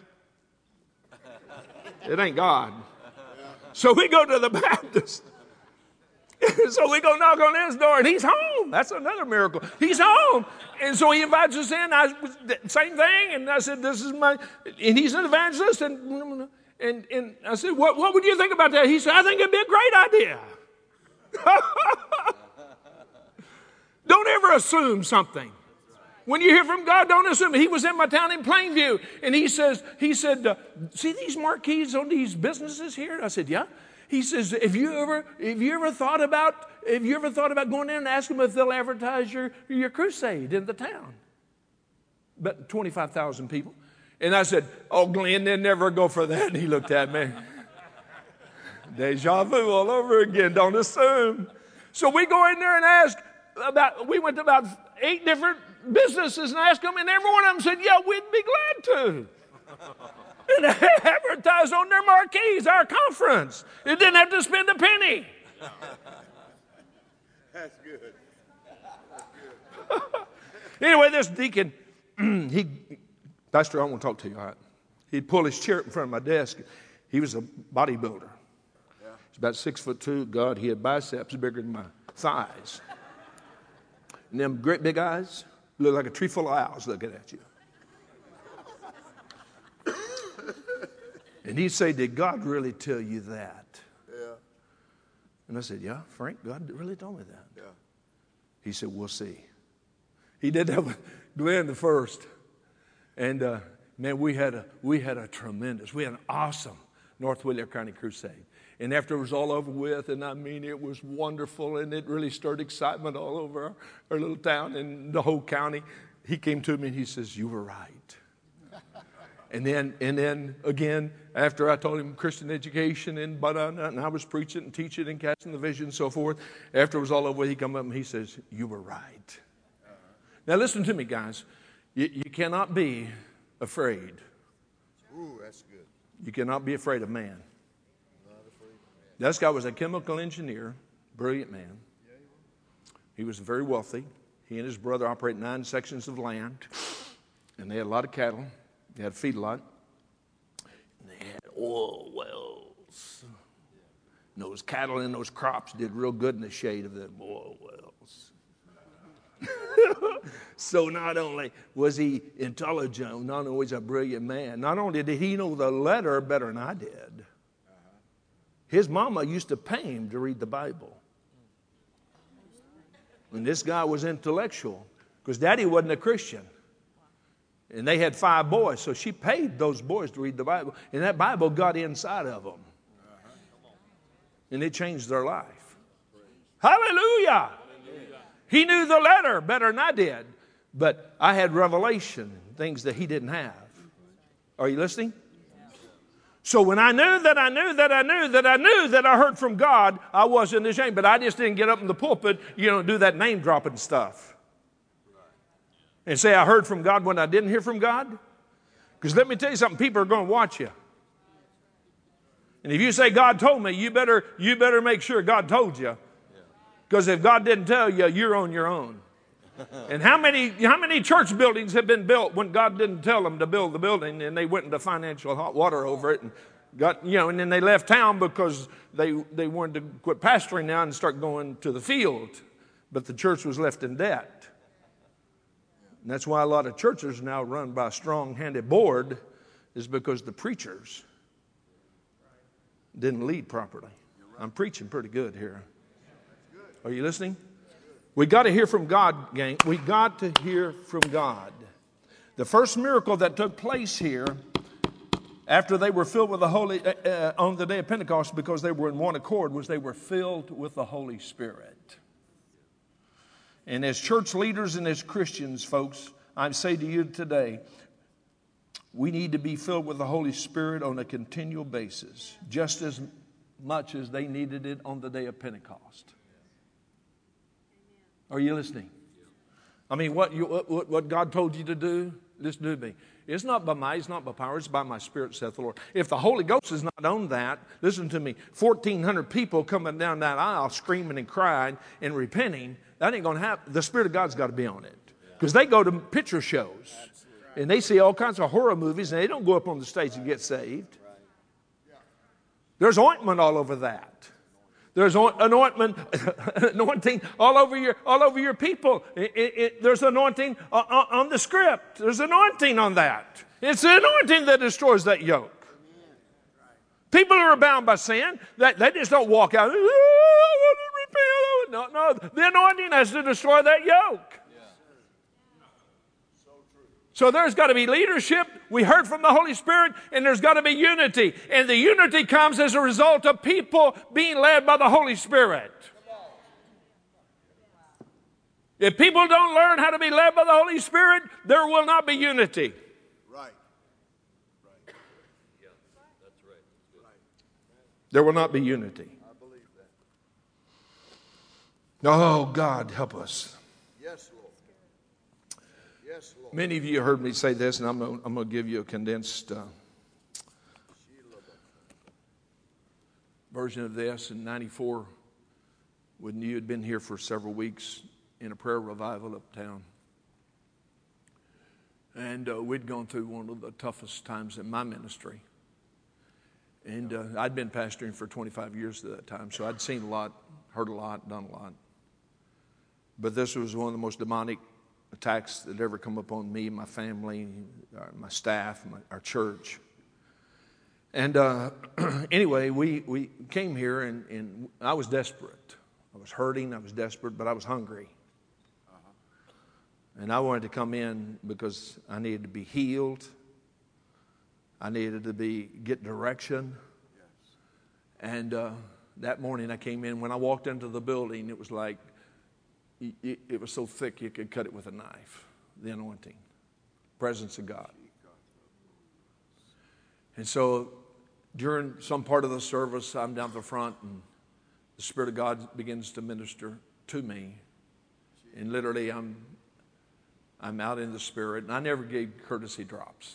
it ain't God. So we go to the Baptist. So we go knock on his door, and he's home. That's another miracle. He's home. And so he invites us in. I was same thing. And I said, "This is my," and he's an evangelist. And, and, and I said, what, what would you think about that? He said, "I think it'd be a great idea." Don't ever assume something. When you hear from God, don't assume. He was in my town in Plainview, and he says, he said, uh, see these marquees on these businesses here? I said, yeah. He says, have you ever, have you ever thought about, have you ever thought about going in and asking them if they'll advertise your, your crusade in the town? About twenty-five thousand people. And I said, oh, Glenn, they'll never go for that. And he looked at me. Deja vu all over again, don't assume. So we go in there and ask about, we went to about eight different businesses and asked them, and every one of them said, yeah, we'd be glad to. And advertise on their marquees, our conference. It didn't have to spend a penny. That's good. Anyway, this deacon, he, Pastor, I want to talk to you, all right? He'd pull his chair up in front of my desk. He was a bodybuilder. Yeah. He's about six foot two. God, he had biceps bigger than my thighs. And them great big eyes look like a tree full of owls looking at you. And he'd say, did God really tell you that? Yeah. And I said, yeah, Frank, God really told me that. Yeah. He said, we'll see. He did that with Glenn the first. And, uh, man, we had a we had a tremendous, we had an awesome North Whittier County crusade. And after it was all over with, and I mean, it was wonderful, and it really stirred excitement all over our, our little town and the whole county. He came to me and he says, you were right. And then, and then again, after I told him Christian education and but and I was preaching and teaching and casting the vision and so forth, after it was all over, he come up and he says, you were right. Uh-huh. Now listen to me, guys. You, you cannot be afraid. Ooh, that's good. You cannot be afraid of man. Not afraid of man. This guy was a chemical engineer, brilliant man. He was very wealthy. He and his brother operated nine sections of land, and they had a lot of cattle. They had a feedlot. And they had oil wells. And those cattle and those crops did real good in the shade of them oil wells. So not only was he intelligent, not only was he a brilliant man, not only did he know the letter better than I did, his mama used to pay him to read the Bible. And this guy was intellectual because Daddy wasn't a Christian. And they had five boys, so she paid those boys to read the Bible. And that Bible got inside of them. And it changed their life. Hallelujah! He knew the letter better than I did. But I had revelation, things that he didn't have. Are you listening? So when I knew that I knew that I knew that I knew that I heard from God, I wasn't ashamed. But I just didn't get up in the pulpit, you know, do that name dropping stuff. And say I heard from God when I didn't hear from God? Because let me tell you something, people are going to watch you. And if you say God told me, you better you better make sure God told you. Because if God didn't tell you, you're on your own. And how many how many church buildings have been built when God didn't tell them to build the building, and they went into financial hot water over it and got, you know, and then they left town because they they wanted to quit pastoring now and start going to the field. But the church was left in debt. And that's why a lot of churches are now run by a strong-handed board, is because the preachers didn't lead properly. I'm preaching pretty good here. Are you listening? We got to hear from God, gang. We got to hear from God. The first miracle that took place here after they were filled with the Holy uh, uh, on the day of Pentecost, because they were in one accord, was they were filled with the Holy Spirit. And as church leaders and as Christians, folks, I say to you today, we need to be filled with the Holy Spirit on a continual basis, just as much as they needed it on the day of Pentecost. Are you listening? I mean, what, you, what, what God told you to do, listen to me. It's not by might, it's not by power, it's by my Spirit, saith the Lord. If the Holy Ghost is not on that, listen to me, fourteen hundred people coming down that aisle screaming and crying and repenting, that ain't going to happen. The Spirit of God's got to be on it. Because they go to picture shows and they see all kinds of horror movies and they don't go up on the stage and get saved. There's ointment all over that. There's anointment, anointing all over your, all over your people. It, it, it, there's anointing on, on the script. There's anointing on that. It's the anointing that destroys that yoke. People who are bound by sin, that they just don't walk out. Oh, I want to repent. No, no. The anointing has to destroy that yoke. So there's got to be leadership. We heard from the Holy Spirit, and there's got to be unity. And the unity comes as a result of people being led by the Holy Spirit. If people don't learn how to be led by the Holy Spirit, there will not be unity. Right. Right. Yeah, that's right. Right. There will not be unity. I believe that. Oh, God, help us. Yes, Lord. Yes, Lord. Many of you heard me say this, and I'm going I'm to give you a condensed uh, version of this. In ninety-four, when you had been here for several weeks in a prayer revival uptown, and uh, we'd gone through one of the toughest times in my ministry. And uh, I'd been pastoring for twenty-five years at that time, so I'd seen a lot, heard a lot, done a lot. But this was one of the most demonic attacks that ever come upon me, my family, my staff, my, our church. And uh, anyway, we, we came here, and, and I was desperate. I was hurting, I was desperate, but I was hungry. Uh-huh. And I wanted to come in because I needed to be healed. I needed to be get direction. Yes. And uh, that morning I came in. When I walked into the building, it was like, it, it was so thick you could cut it with a knife. The anointing, presence of God. And so during some part of the service, I'm down at the front, and the Spirit of God begins to minister to me. And literally, I'm I'm out in the Spirit, and I never gave courtesy drops.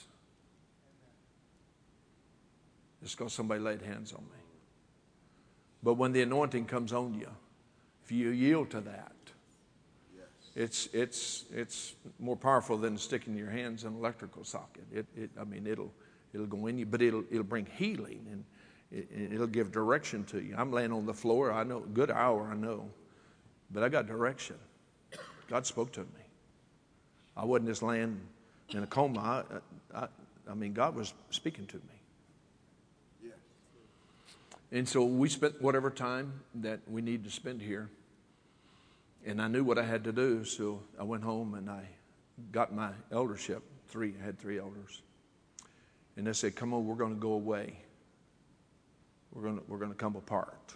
Just because somebody laid hands on me. But when the anointing comes on you, if you yield to that, yes. it's it's it's more powerful than sticking your hands in an electrical socket. It, it I mean, it'll it'll go in you, but it'll it'll bring healing, and it, it'll give direction to you. I'm laying on the floor. I know, good hour, I know, but I got direction. God spoke to me. I wasn't just laying in a coma. I, I, I mean, God was speaking to me. Yeah. And so we spent whatever time that we needed to spend here. And I knew what I had to do, so I went home and I got my eldership. Three, I had three elders. And they said, come on, we're going to go away. We're going to, we're going to come apart.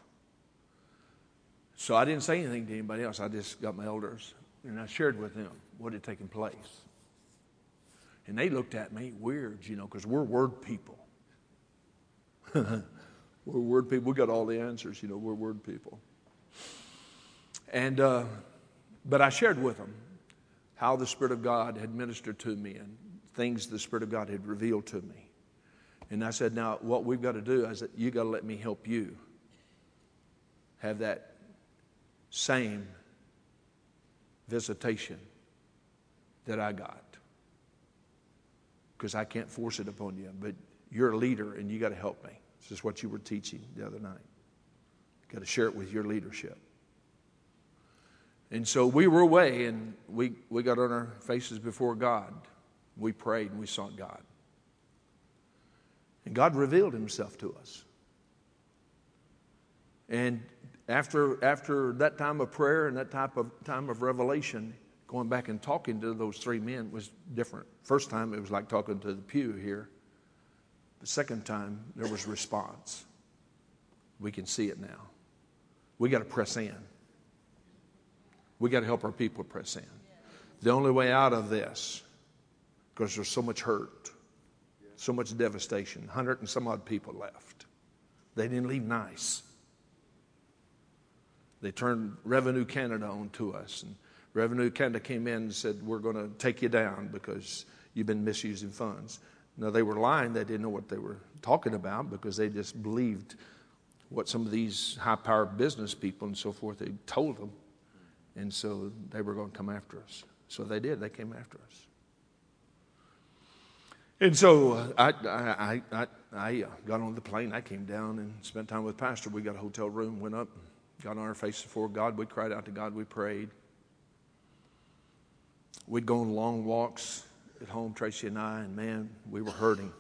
So I didn't say anything to anybody else. I just got my elders, and I shared with them what had taken place. And they looked at me weird, you know, because we're word people. We're word people. We got all the answers, you know. We're word people. And uh, but I shared with them how the Spirit of God had ministered to me and things the Spirit of God had revealed to me. And I said, now what we've got to do is that you got to let me help you have that same visitation that I got. Because I can't force it upon you, but you're a leader and you got to help me. This is what you were teaching the other night. You got to share it with your leadership. And so we were away, and we, we got on our faces before God. We prayed and we sought God. And God revealed himself to us. And after, after that time of prayer and that type of time of revelation, going back and talking to those three men was different. First time it was like talking to the pew here. The second time there was response. We can see it now. We got to press in. We got to help our people press in. The only way out of this, because there's so much hurt, so much devastation, a hundred and some odd people left. They didn't leave nice. They turned Revenue Canada on to us, and Revenue Canada came in and said, we're going to take you down because you've been misusing funds. Now, they were lying. They didn't know what they were talking about because they just believed what some of these high-powered business people and so forth, they told them. And so they were going to come after us. So they did. They came after us. And so uh, I, I, I, I uh, got on the plane. I came down and spent time with Pastor. We got a hotel room, went up, got on our face before God. We cried out to God. We prayed. We'd go on long walks at home, Tracy and I, and man, we were hurting.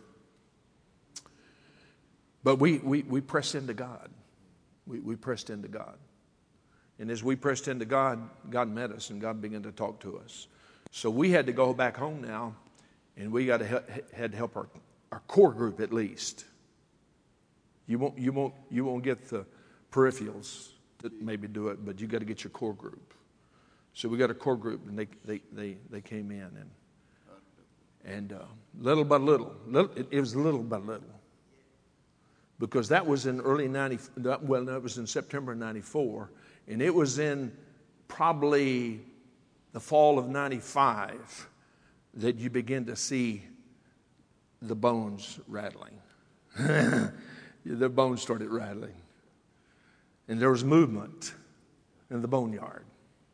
But we we, we pressed into God. We, we pressed into God. And as we pressed into God, God met us and God began to talk to us. So we had to go back home now And we got to help, had to help our, our core group at least. You won't, you won't, you won't get the peripherals that maybe do it, but you got to get your core group. So we got a core group, and they they they, they came in, and and uh, little by little, little it, it was little by little, because that was in early ninety. Well, that was in September of ninety-four, and it was in probably the fall of ninety-five that you begin to see the bones rattling. The bones started rattling. And there was movement in the boneyard.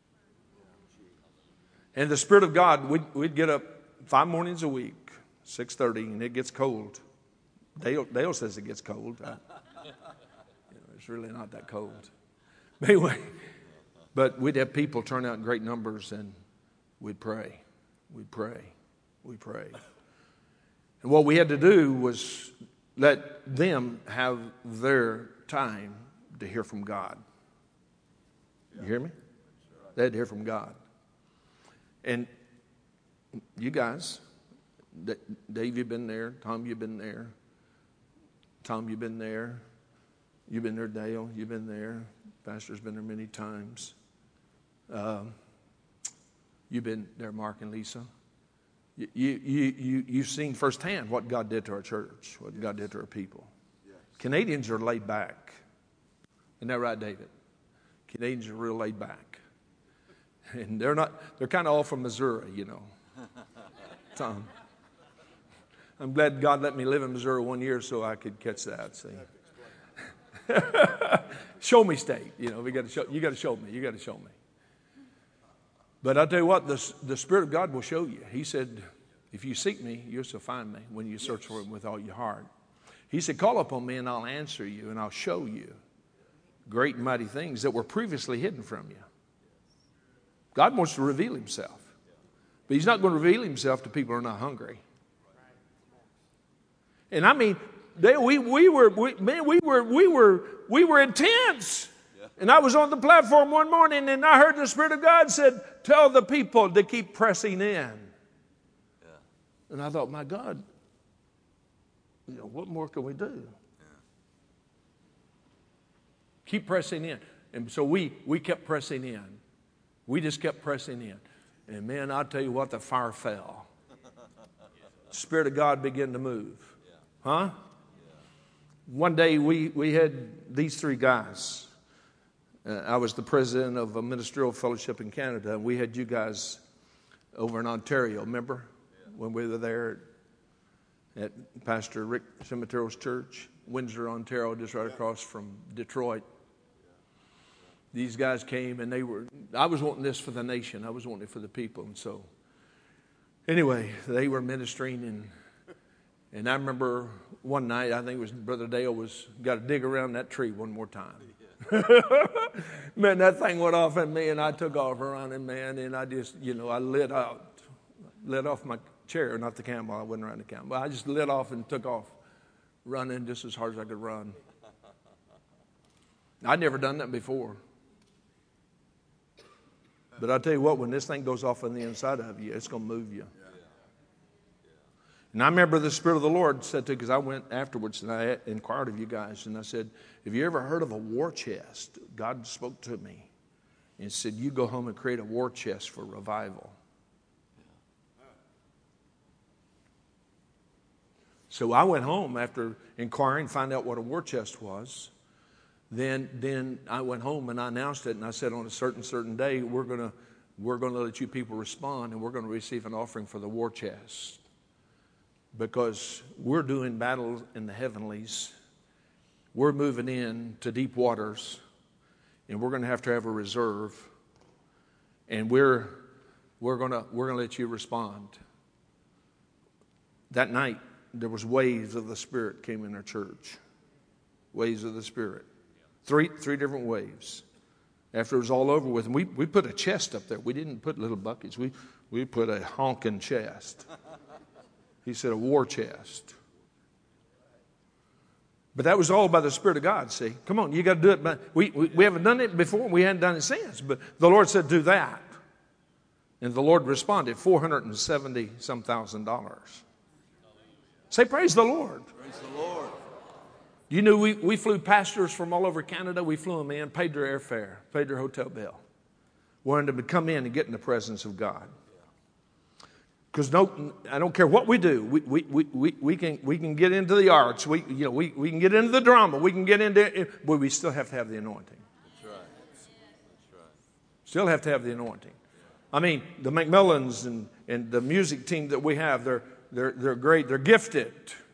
And the Spirit of God, we'd, we'd get up five mornings a week, six thirty, and it gets cold. Dale, Dale says it gets cold. I, you know, it's really not that cold. But anyway, but we'd have people turn out in great numbers, and we'd pray. We'd pray. We'd pray. And what we had to do was let them have their time to hear from God. You hear me? They had to hear from God. And you guys, Dave, you've been there. Tom, you've been there. Tom, you've been there. You've been there, Dale. You've been there. Pastor's been there many times. Um, you've been there, Mark and Lisa. You, you, you, you've seen firsthand what God did to our church, what yes. God did to our people. Yes. Canadians are laid back. Isn't that right, David? Canadians are real laid back. And they're not, they're kind of all from Missouri, you know. Tom. I'm glad God let me live in Missouri one year so I could catch that. See? Show me state. You know, we got to show, you got to show me. You got to show me. But I'll tell you what, the, the Spirit of God will show you. He said, if you seek me, you shall find me when you search yes. for him with all your heart. He said, call upon me and I'll answer you and I'll show you great and mighty things that were previously hidden from you. God wants to reveal himself. But he's not going to reveal himself to people who are not hungry. And I mean, they, we, we were, we, man, we were, we were, we were intense. And I was on the platform one morning and I heard the Spirit of God said, tell the people to keep pressing in. Yeah. And I thought, my God, you know, what more can we do? Yeah. Keep pressing in. And so we, we kept pressing in. We just kept pressing in. And man, I'll tell you what, the fire fell. The Spirit of God began to move. Yeah. Huh? Yeah. One day we, we had these three guys. Uh, I was the president of a ministerial fellowship in Canada, and we had you guys over in Ontario, remember? Yeah. When we were there at Pastor Rick Cimitero's church, Windsor, Ontario, just right across from Detroit. These guys came, and they were, I was wanting this for the nation. I was wanting it for the people. And so, anyway, they were ministering, and and I remember one night, I think it was Brother Dale was, got to dig around that tree one more time. Man, that thing went off at me, and I took off running, man, and I just, you know, I lit out, lit off my chair, not the camel. I wasn't riding the camel. I just lit off and took off running just as hard as I could run. I'd never done that before. But I'll tell you what, when this thing goes off on the inside of you, it's going to move you. And I remember the Spirit of the Lord said to, because I went afterwards and I inquired of you guys, and I said, have you ever heard of a war chest? God spoke to me and said, you go home and create a war chest for revival. So I went home after inquiring, find out what a war chest was. Then, then I went home and I announced it, and I said, on a certain certain day, we're gonna we're gonna let you people respond, and we're gonna receive an offering for the war chest. Because we're doing battle in the heavenlies. We're moving in to deep waters, and we're going to have to have a reserve. And we're we're going to we're going to let you respond. That night, there was waves of the Spirit came in our church. Waves of the Spirit, three three different waves. After it was all over with, and we we put a chest up there. We didn't put little buckets. We we put a honking chest. He said a war chest. But that was all by the Spirit of God, see. Come on, you got to do it. But we, we, we haven't done it before. We hadn't done it since. But the Lord said, do that. And the Lord responded, four hundred seventy some thousand dollars. Say, praise the Lord. Praise the Lord. You knew we, we flew pastors from all over Canada. We flew them in, paid their airfare, paid their hotel bill. Wanted them to come in and get in the presence of God. Because no, I don't care what we do. We, we, we, we, we, can, we can get into the arts. We, you know, we, we can get into the drama. We can get into, but we still have to have the anointing. That's right. That's right. Still have to have the anointing. I mean, the McMillans and, and the music team that we have, they're, they're, they're great. They're gifted.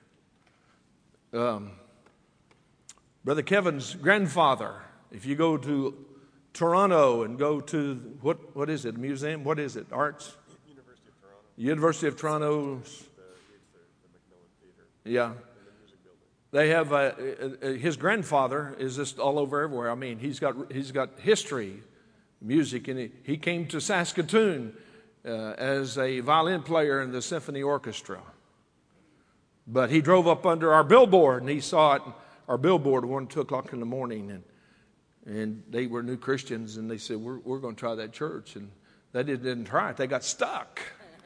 Um, Brother Kevin's grandfather, if you go to Toronto and go to, what, what is it, museum? What is it, arts? University of Toronto. University of Toronto's. The, the, the McMillan Theater. Yeah. And the music building. They have, uh, uh, his grandfather is just all over everywhere. I mean, he's got, he's got history, music, and he, he came to Saskatoon uh, as a violin player in the symphony orchestra. But he drove up under our billboard, and he saw it, our billboard, one, two o'clock in the morning, and and they were new Christians, and they said, we're, we're going to try that church. And they didn't, didn't try it. They got stuck.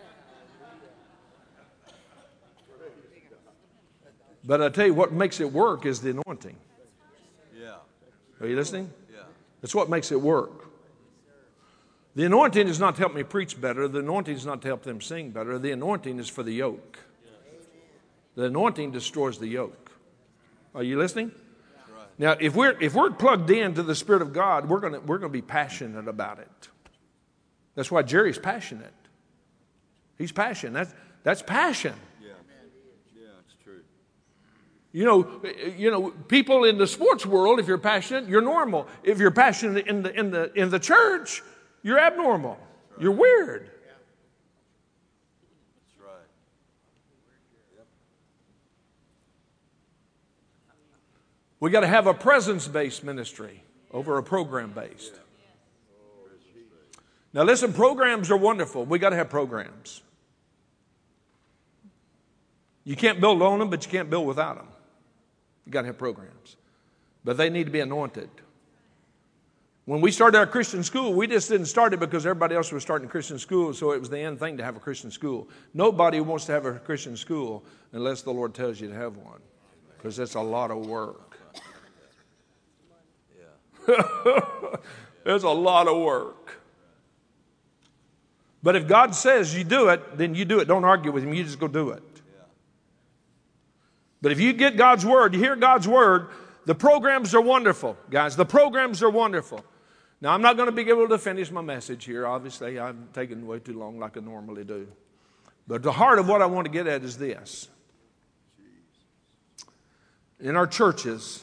But I tell you, what makes it work is the anointing. Yeah. Are you listening? Yeah. That's what makes it work. The anointing is not to help me preach better. The anointing is not to help them sing better. The anointing is for the yoke. The anointing destroys the yoke. Are you listening? Right. Now, if we're if we're plugged into the Spirit of God, we're gonna we're gonna be passionate about it. That's why Jerry's passionate. He's passionate. That's that's passion. Yeah. Yeah, it's true. You know, you know, people in the sports world, if you're passionate, you're normal. If you're passionate in the in the in the church, you're abnormal. Right. You're weird. That's right. Yep. We got to have a presence-based ministry over a program-based. Now listen, programs are wonderful. We got to have programs. You can't build on them, but you can't build without them. You got to have programs. But they need to be anointed. When we started our Christian school, we just didn't start it because everybody else was starting Christian school, so it was the end thing to have a Christian school. Nobody wants to have a Christian school unless the Lord tells you to have one, because it's a lot of work. It's a lot of work. But if God says you do it, then you do it. Don't argue with him. You just go do it. But if you get God's word, you hear God's word, the programs are wonderful, guys. The programs are wonderful. Now, I'm not going to be able to finish my message here. Obviously, I'm taking way too long like I normally do. But the heart of what I want to get at is this. In our churches,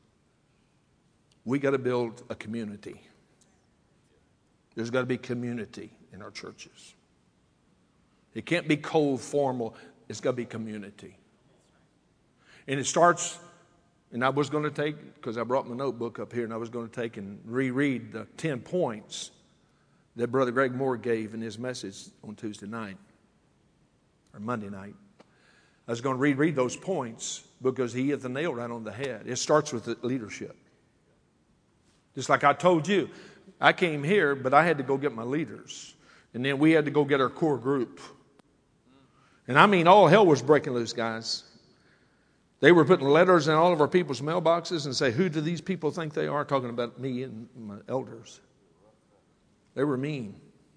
we got to build a community. There's got to be community in our churches. It can't be cold, formal. It's got to be community. And it starts, and I was going to take, because I brought my notebook up here, and I was going to take and reread the ten points that Brother Greg Moore gave in his message on Tuesday night, or Monday night. I was going to reread those points because he hit the nail right on the head. It starts with the leadership. Just like I told you, I came here, but I had to go get my leaders. And then we had to go get our core group. And I mean, all hell was breaking loose, guys. They were putting letters in all of our people's mailboxes and say, who do these people think they are? Talking about me and my elders. They were mean.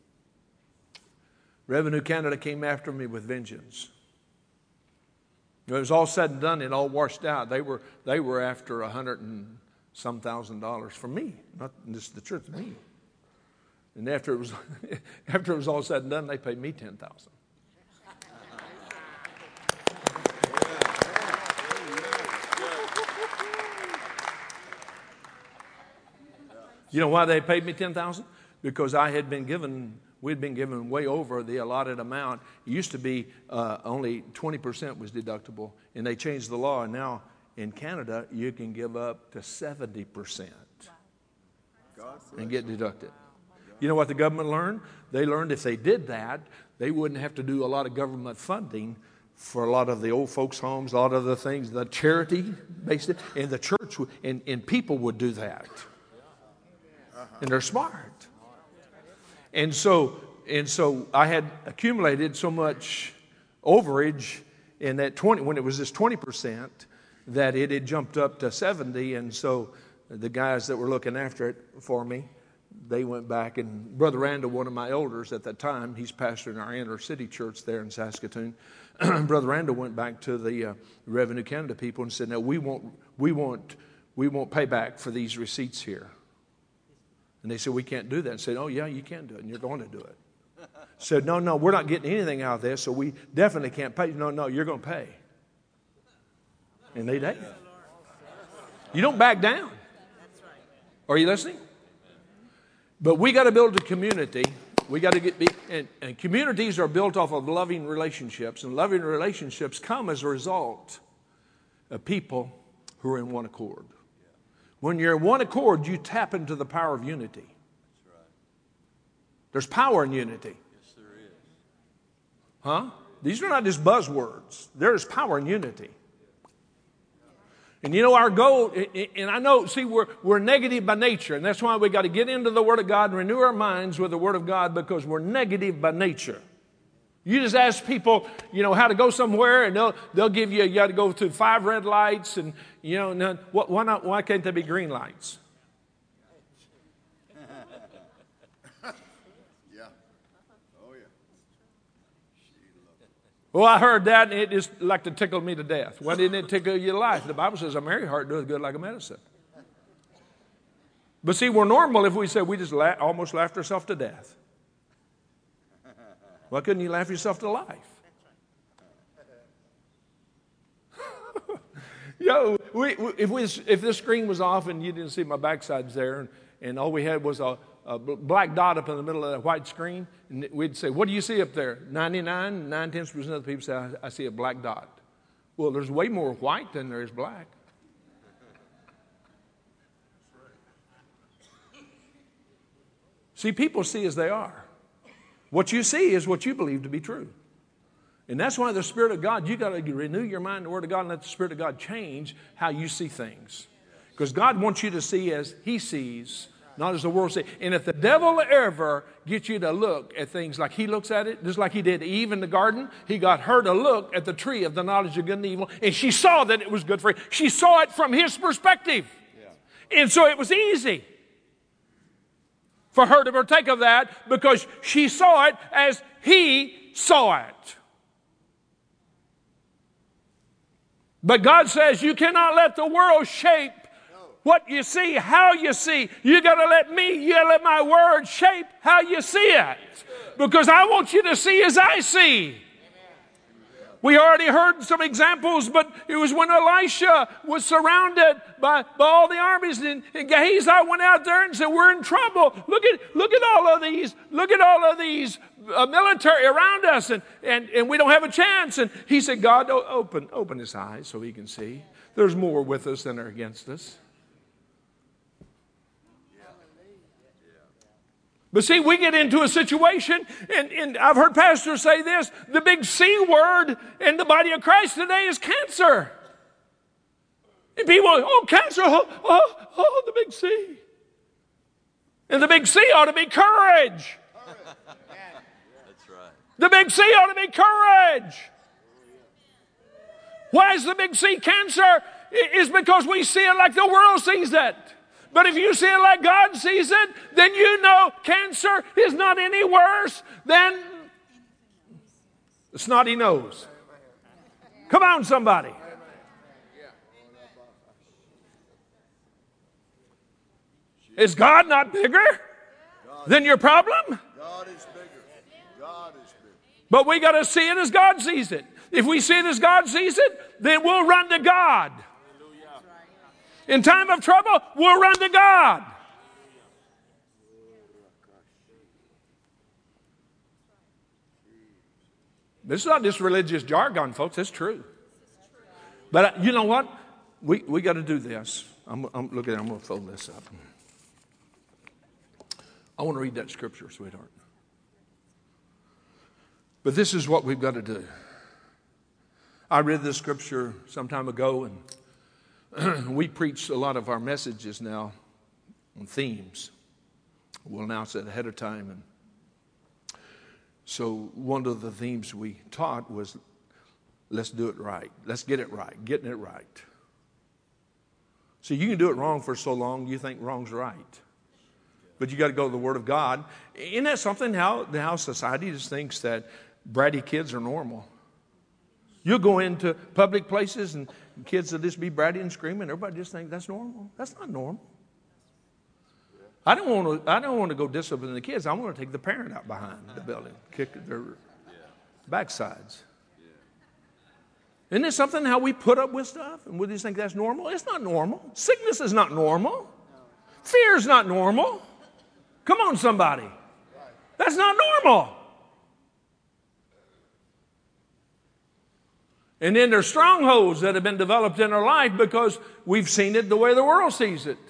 Revenue Canada came after me with vengeance. When it was all said and done, it all washed out. They were they were after a hundred and some thousand dollars from me, not just the church, me. And after it was after it was all said and done, they paid me ten thousand. You know why they paid me ten thousand dollars? Because I had been given, we'd been given way over the allotted amount. It used to be uh, only twenty percent was deductible, and they changed the law. And now in Canada, you can give up to seventy percent and get deducted. You know what the government learned? They learned if they did that, they wouldn't have to do a lot of government funding for a lot of the old folks' homes, a lot of the things, the charity based, and the church, and, and people would do that. And they're smart. And so and so I had accumulated so much overage in that twenty, when it was just twenty percent, that it had jumped up to seventy. And so the guys that were looking after it for me, they went back, and Brother Randall, one of my elders at that time, he's pastoring our inner city church there in Saskatoon. Brother Randall went back to the uh, Revenue Canada people and said, "No, we won't, we won't, we won't pay back for these receipts here." And they said, "We can't do that." And said, "Oh yeah, you can do it, and you're going to do it." Said, "No, no, we're not getting anything out of this, so we definitely can't pay." "No, no, you're going to pay." And they did. You don't back down. Are you listening? But we got to build a community. We got to get, and, and communities are built off of loving relationships, and loving relationships come as a result of people who are in one accord. When you're in one accord, you tap into the power of unity. That's right. There's power in unity. Yes, there is. Huh? These are not just buzzwords. There is power in unity. And you know, our goal, and I know, see, we're, we're negative by nature, and that's why we got to get into the Word of God and renew our minds with the Word of God, because we're negative by nature. You just ask people, you know, how to go somewhere, and they'll they'll give you, you got to go through five red lights, and, you know, none, why not? Why can't there be green lights? Yeah. Oh, yeah. Well, I heard that, and it just like to tickle me to death. Why didn't it tickle your life? The Bible says a merry heart doeth good like a medicine. But see, we're normal if we say we just la- almost laughed ourselves to death. Why couldn't you laugh yourself to life? Yo, we, we, if, we, if this screen was off and you didn't see my backsides there, and, and all we had was a, a black dot up in the middle of that white screen, and we'd say, "What do you see up there?" ninety-nine, nine-tenths percent of the people say, I, I see a black dot. Well, there's way more white than there is black. See, people see as they are. What you see is what you believe to be true. And that's why the Spirit of God, you got to renew your mind in the Word of God and let the Spirit of God change how you see things. Because God wants you to see as He sees, not as the world sees. And if the devil ever gets you to look at things like he looks at it, just like he did Eve in the garden, he got her to look at the tree of the knowledge of good and evil, and she saw that it was good for her. She saw it from his perspective. Yeah. And so it was easy for her to partake of that because she saw it as he saw it. But God says you cannot let the world shape what you see, how you see. You got to let me, you got to let my word shape how you see it. Because I want you to see as I see. We already heard some examples, but it was when Elisha was surrounded by, by all the armies, and, and Gehazi went out there and said, "We're in trouble. Look at look at all of these. Look at all of these uh, military around us, and, and and we don't have a chance." And he said, "God, open open his eyes so he can see. There's more with us than are against us." But see, we get into a situation, and, and I've heard pastors say this, the big C word in the body of Christ today is cancer. And people, oh, cancer, oh, oh, oh, the big C. And the big C ought to be courage. That's right. The big C ought to be courage. Why is the big C cancer? It's because we see it like the world sees it. But if you see it like God sees it, then you know cancer is not any worse than the snotty nose. Come on, somebody. Is God not bigger than your problem? God is bigger. God is bigger. But we got to see it as God sees it. If we see it as God sees it, then we'll run to God. In time of trouble, we'll run to God. This is not just religious jargon, folks. It's true. But uh, you know what? We we got to do this. I'm, I'm look at it. I'm going to fold this up. I want to read that scripture, sweetheart. But this is what we've got to do. I read this scripture some time ago, and we preach a lot of our messages now on themes. We'll announce it ahead of time. And So one of the themes we taught was, let's do it right. Let's get it right, getting it right. So you can do it wrong for so long, you think wrong's right. But you got to go to the Word of God. Isn't that something how, how society just thinks that bratty kids are normal? You'll go into public places and kids will just be bratty and screaming. Everybody just thinks that's normal. That's not normal. I don't want to. I don't want to go discipline the kids. I want to take the parent out behind the building, kick their backsides. Isn't it something how we put up with stuff and we just think that's normal? It's not normal. Sickness is not normal. Fear is not normal. Come on, somebody. That's not normal. And then there's strongholds that have been developed in our life because we've seen it the way the world sees it.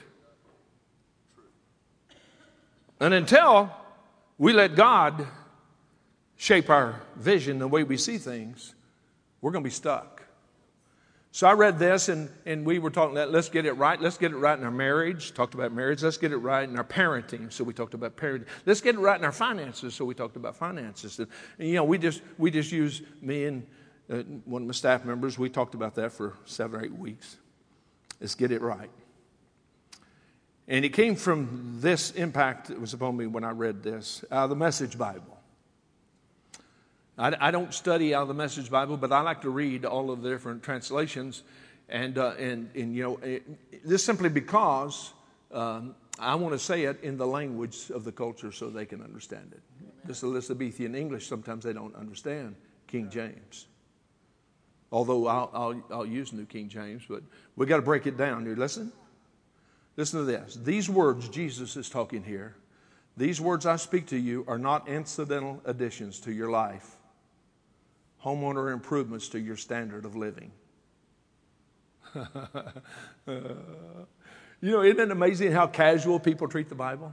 And until we let God shape our vision, the way we see things, we're going to be stuck. So I read this, and, and we were talking about, let's get it right. Let's get it right in our marriage. Talked about marriage. Let's get it right in our parenting. So we talked about parenting. Let's get it right in our finances. So we talked about finances. And, and you know, we just we just use me and uh, one of my staff members. We talked about that for seven or eight weeks. Let's get it right. And it came from this impact that was upon me when I read this out of the Message Bible. I, I don't study out of the Message Bible, but I like to read all of the different translations, and uh, and and you know it, this simply because um, I want to say it in the language of the culture so they can understand it. This Elizabethan English, sometimes they don't understand King James. Although I'll I'll, I'll use New King James, but we got to break it down. You listen. Listen to this. These words, Jesus is talking here. These words I speak to you are not incidental additions to your life, homeowner improvements to your standard of living. uh, you know, isn't it amazing how casual people treat the Bible?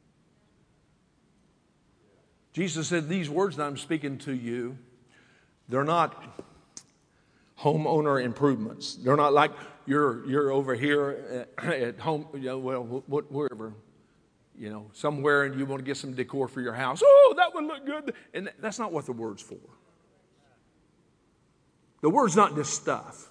Jesus said, these words that I'm speaking to you, they're not homeowner improvements. They're not like you're you're over here at, at home, you know, well, what, wherever, you know, somewhere, and you want to get some decor for your house. Oh, that would look good. And that's not what the word's for. The word's not just stuff.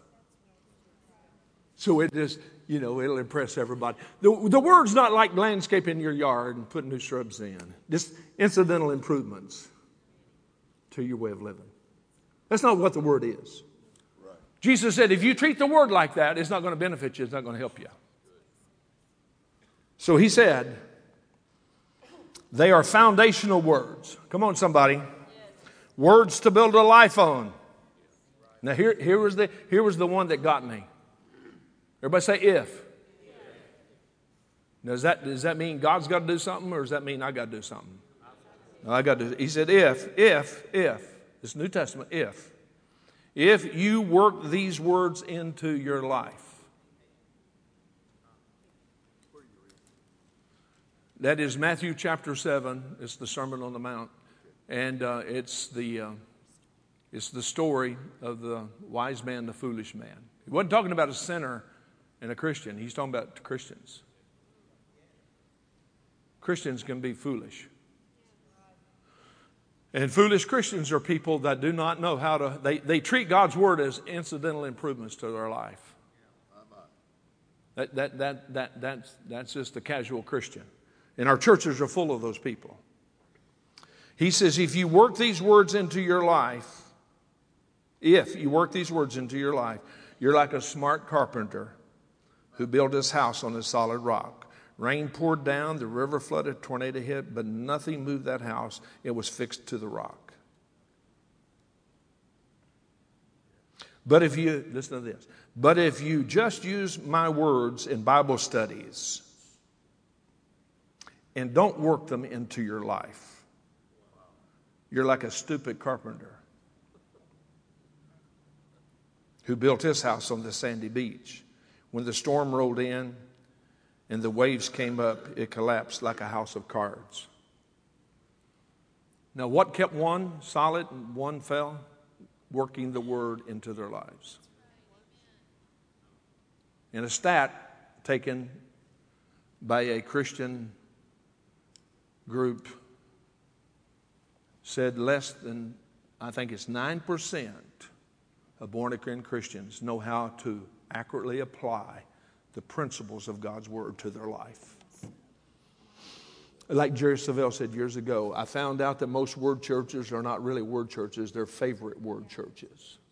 So it just, you know, it'll impress everybody. The, the word's not like landscaping your yard and putting new shrubs in. Just incidental improvements to your way of living. That's not what the word is. Jesus said, if you treat the word like that, it's not going to benefit you. It's not going to help you. So he said, they are foundational words. Come on, somebody. Yes. Words to build a life on. Now, here, here, was the, here was the one that got me. Everybody say if. Now, does that, does that mean God's got to do something, or does that mean I got to do something? No, I got to. He said if, if, if. This New Testament, if. If you work these words into your life. That is Matthew chapter seven. It's the Sermon on the Mount. And uh, it's the uh, it's the story of the wise man, the foolish man. He wasn't talking about a sinner and a Christian. He's talking about Christians. Christians can be foolish. And foolish Christians are people that do not know how to, they, they treat God's word as incidental improvements to their life. That, that, that, that, that's, that's just a casual Christian. And our churches are full of those people. He says, if you work these words into your life, if you work these words into your life, you're like a smart carpenter who built his house on a solid rock. Rain poured down, the river flooded, tornado hit, but nothing moved that house. It was fixed to the rock. But if you, listen to this, but if you just use my words in Bible studies and don't work them into your life, you're like a stupid carpenter who built his house on the sandy beach. When the storm rolled in, and the waves came up, it collapsed like a house of cards. Now, what kept one solid and one fell? Working the word into their lives. In a stat taken by a Christian group, said less than, I think it's nine percent of born-again Christians know how to accurately apply the principles of God's Word to their life. Like Jerry Savelle said years ago, I found out that most word churches are not really word churches, they're favorite word churches.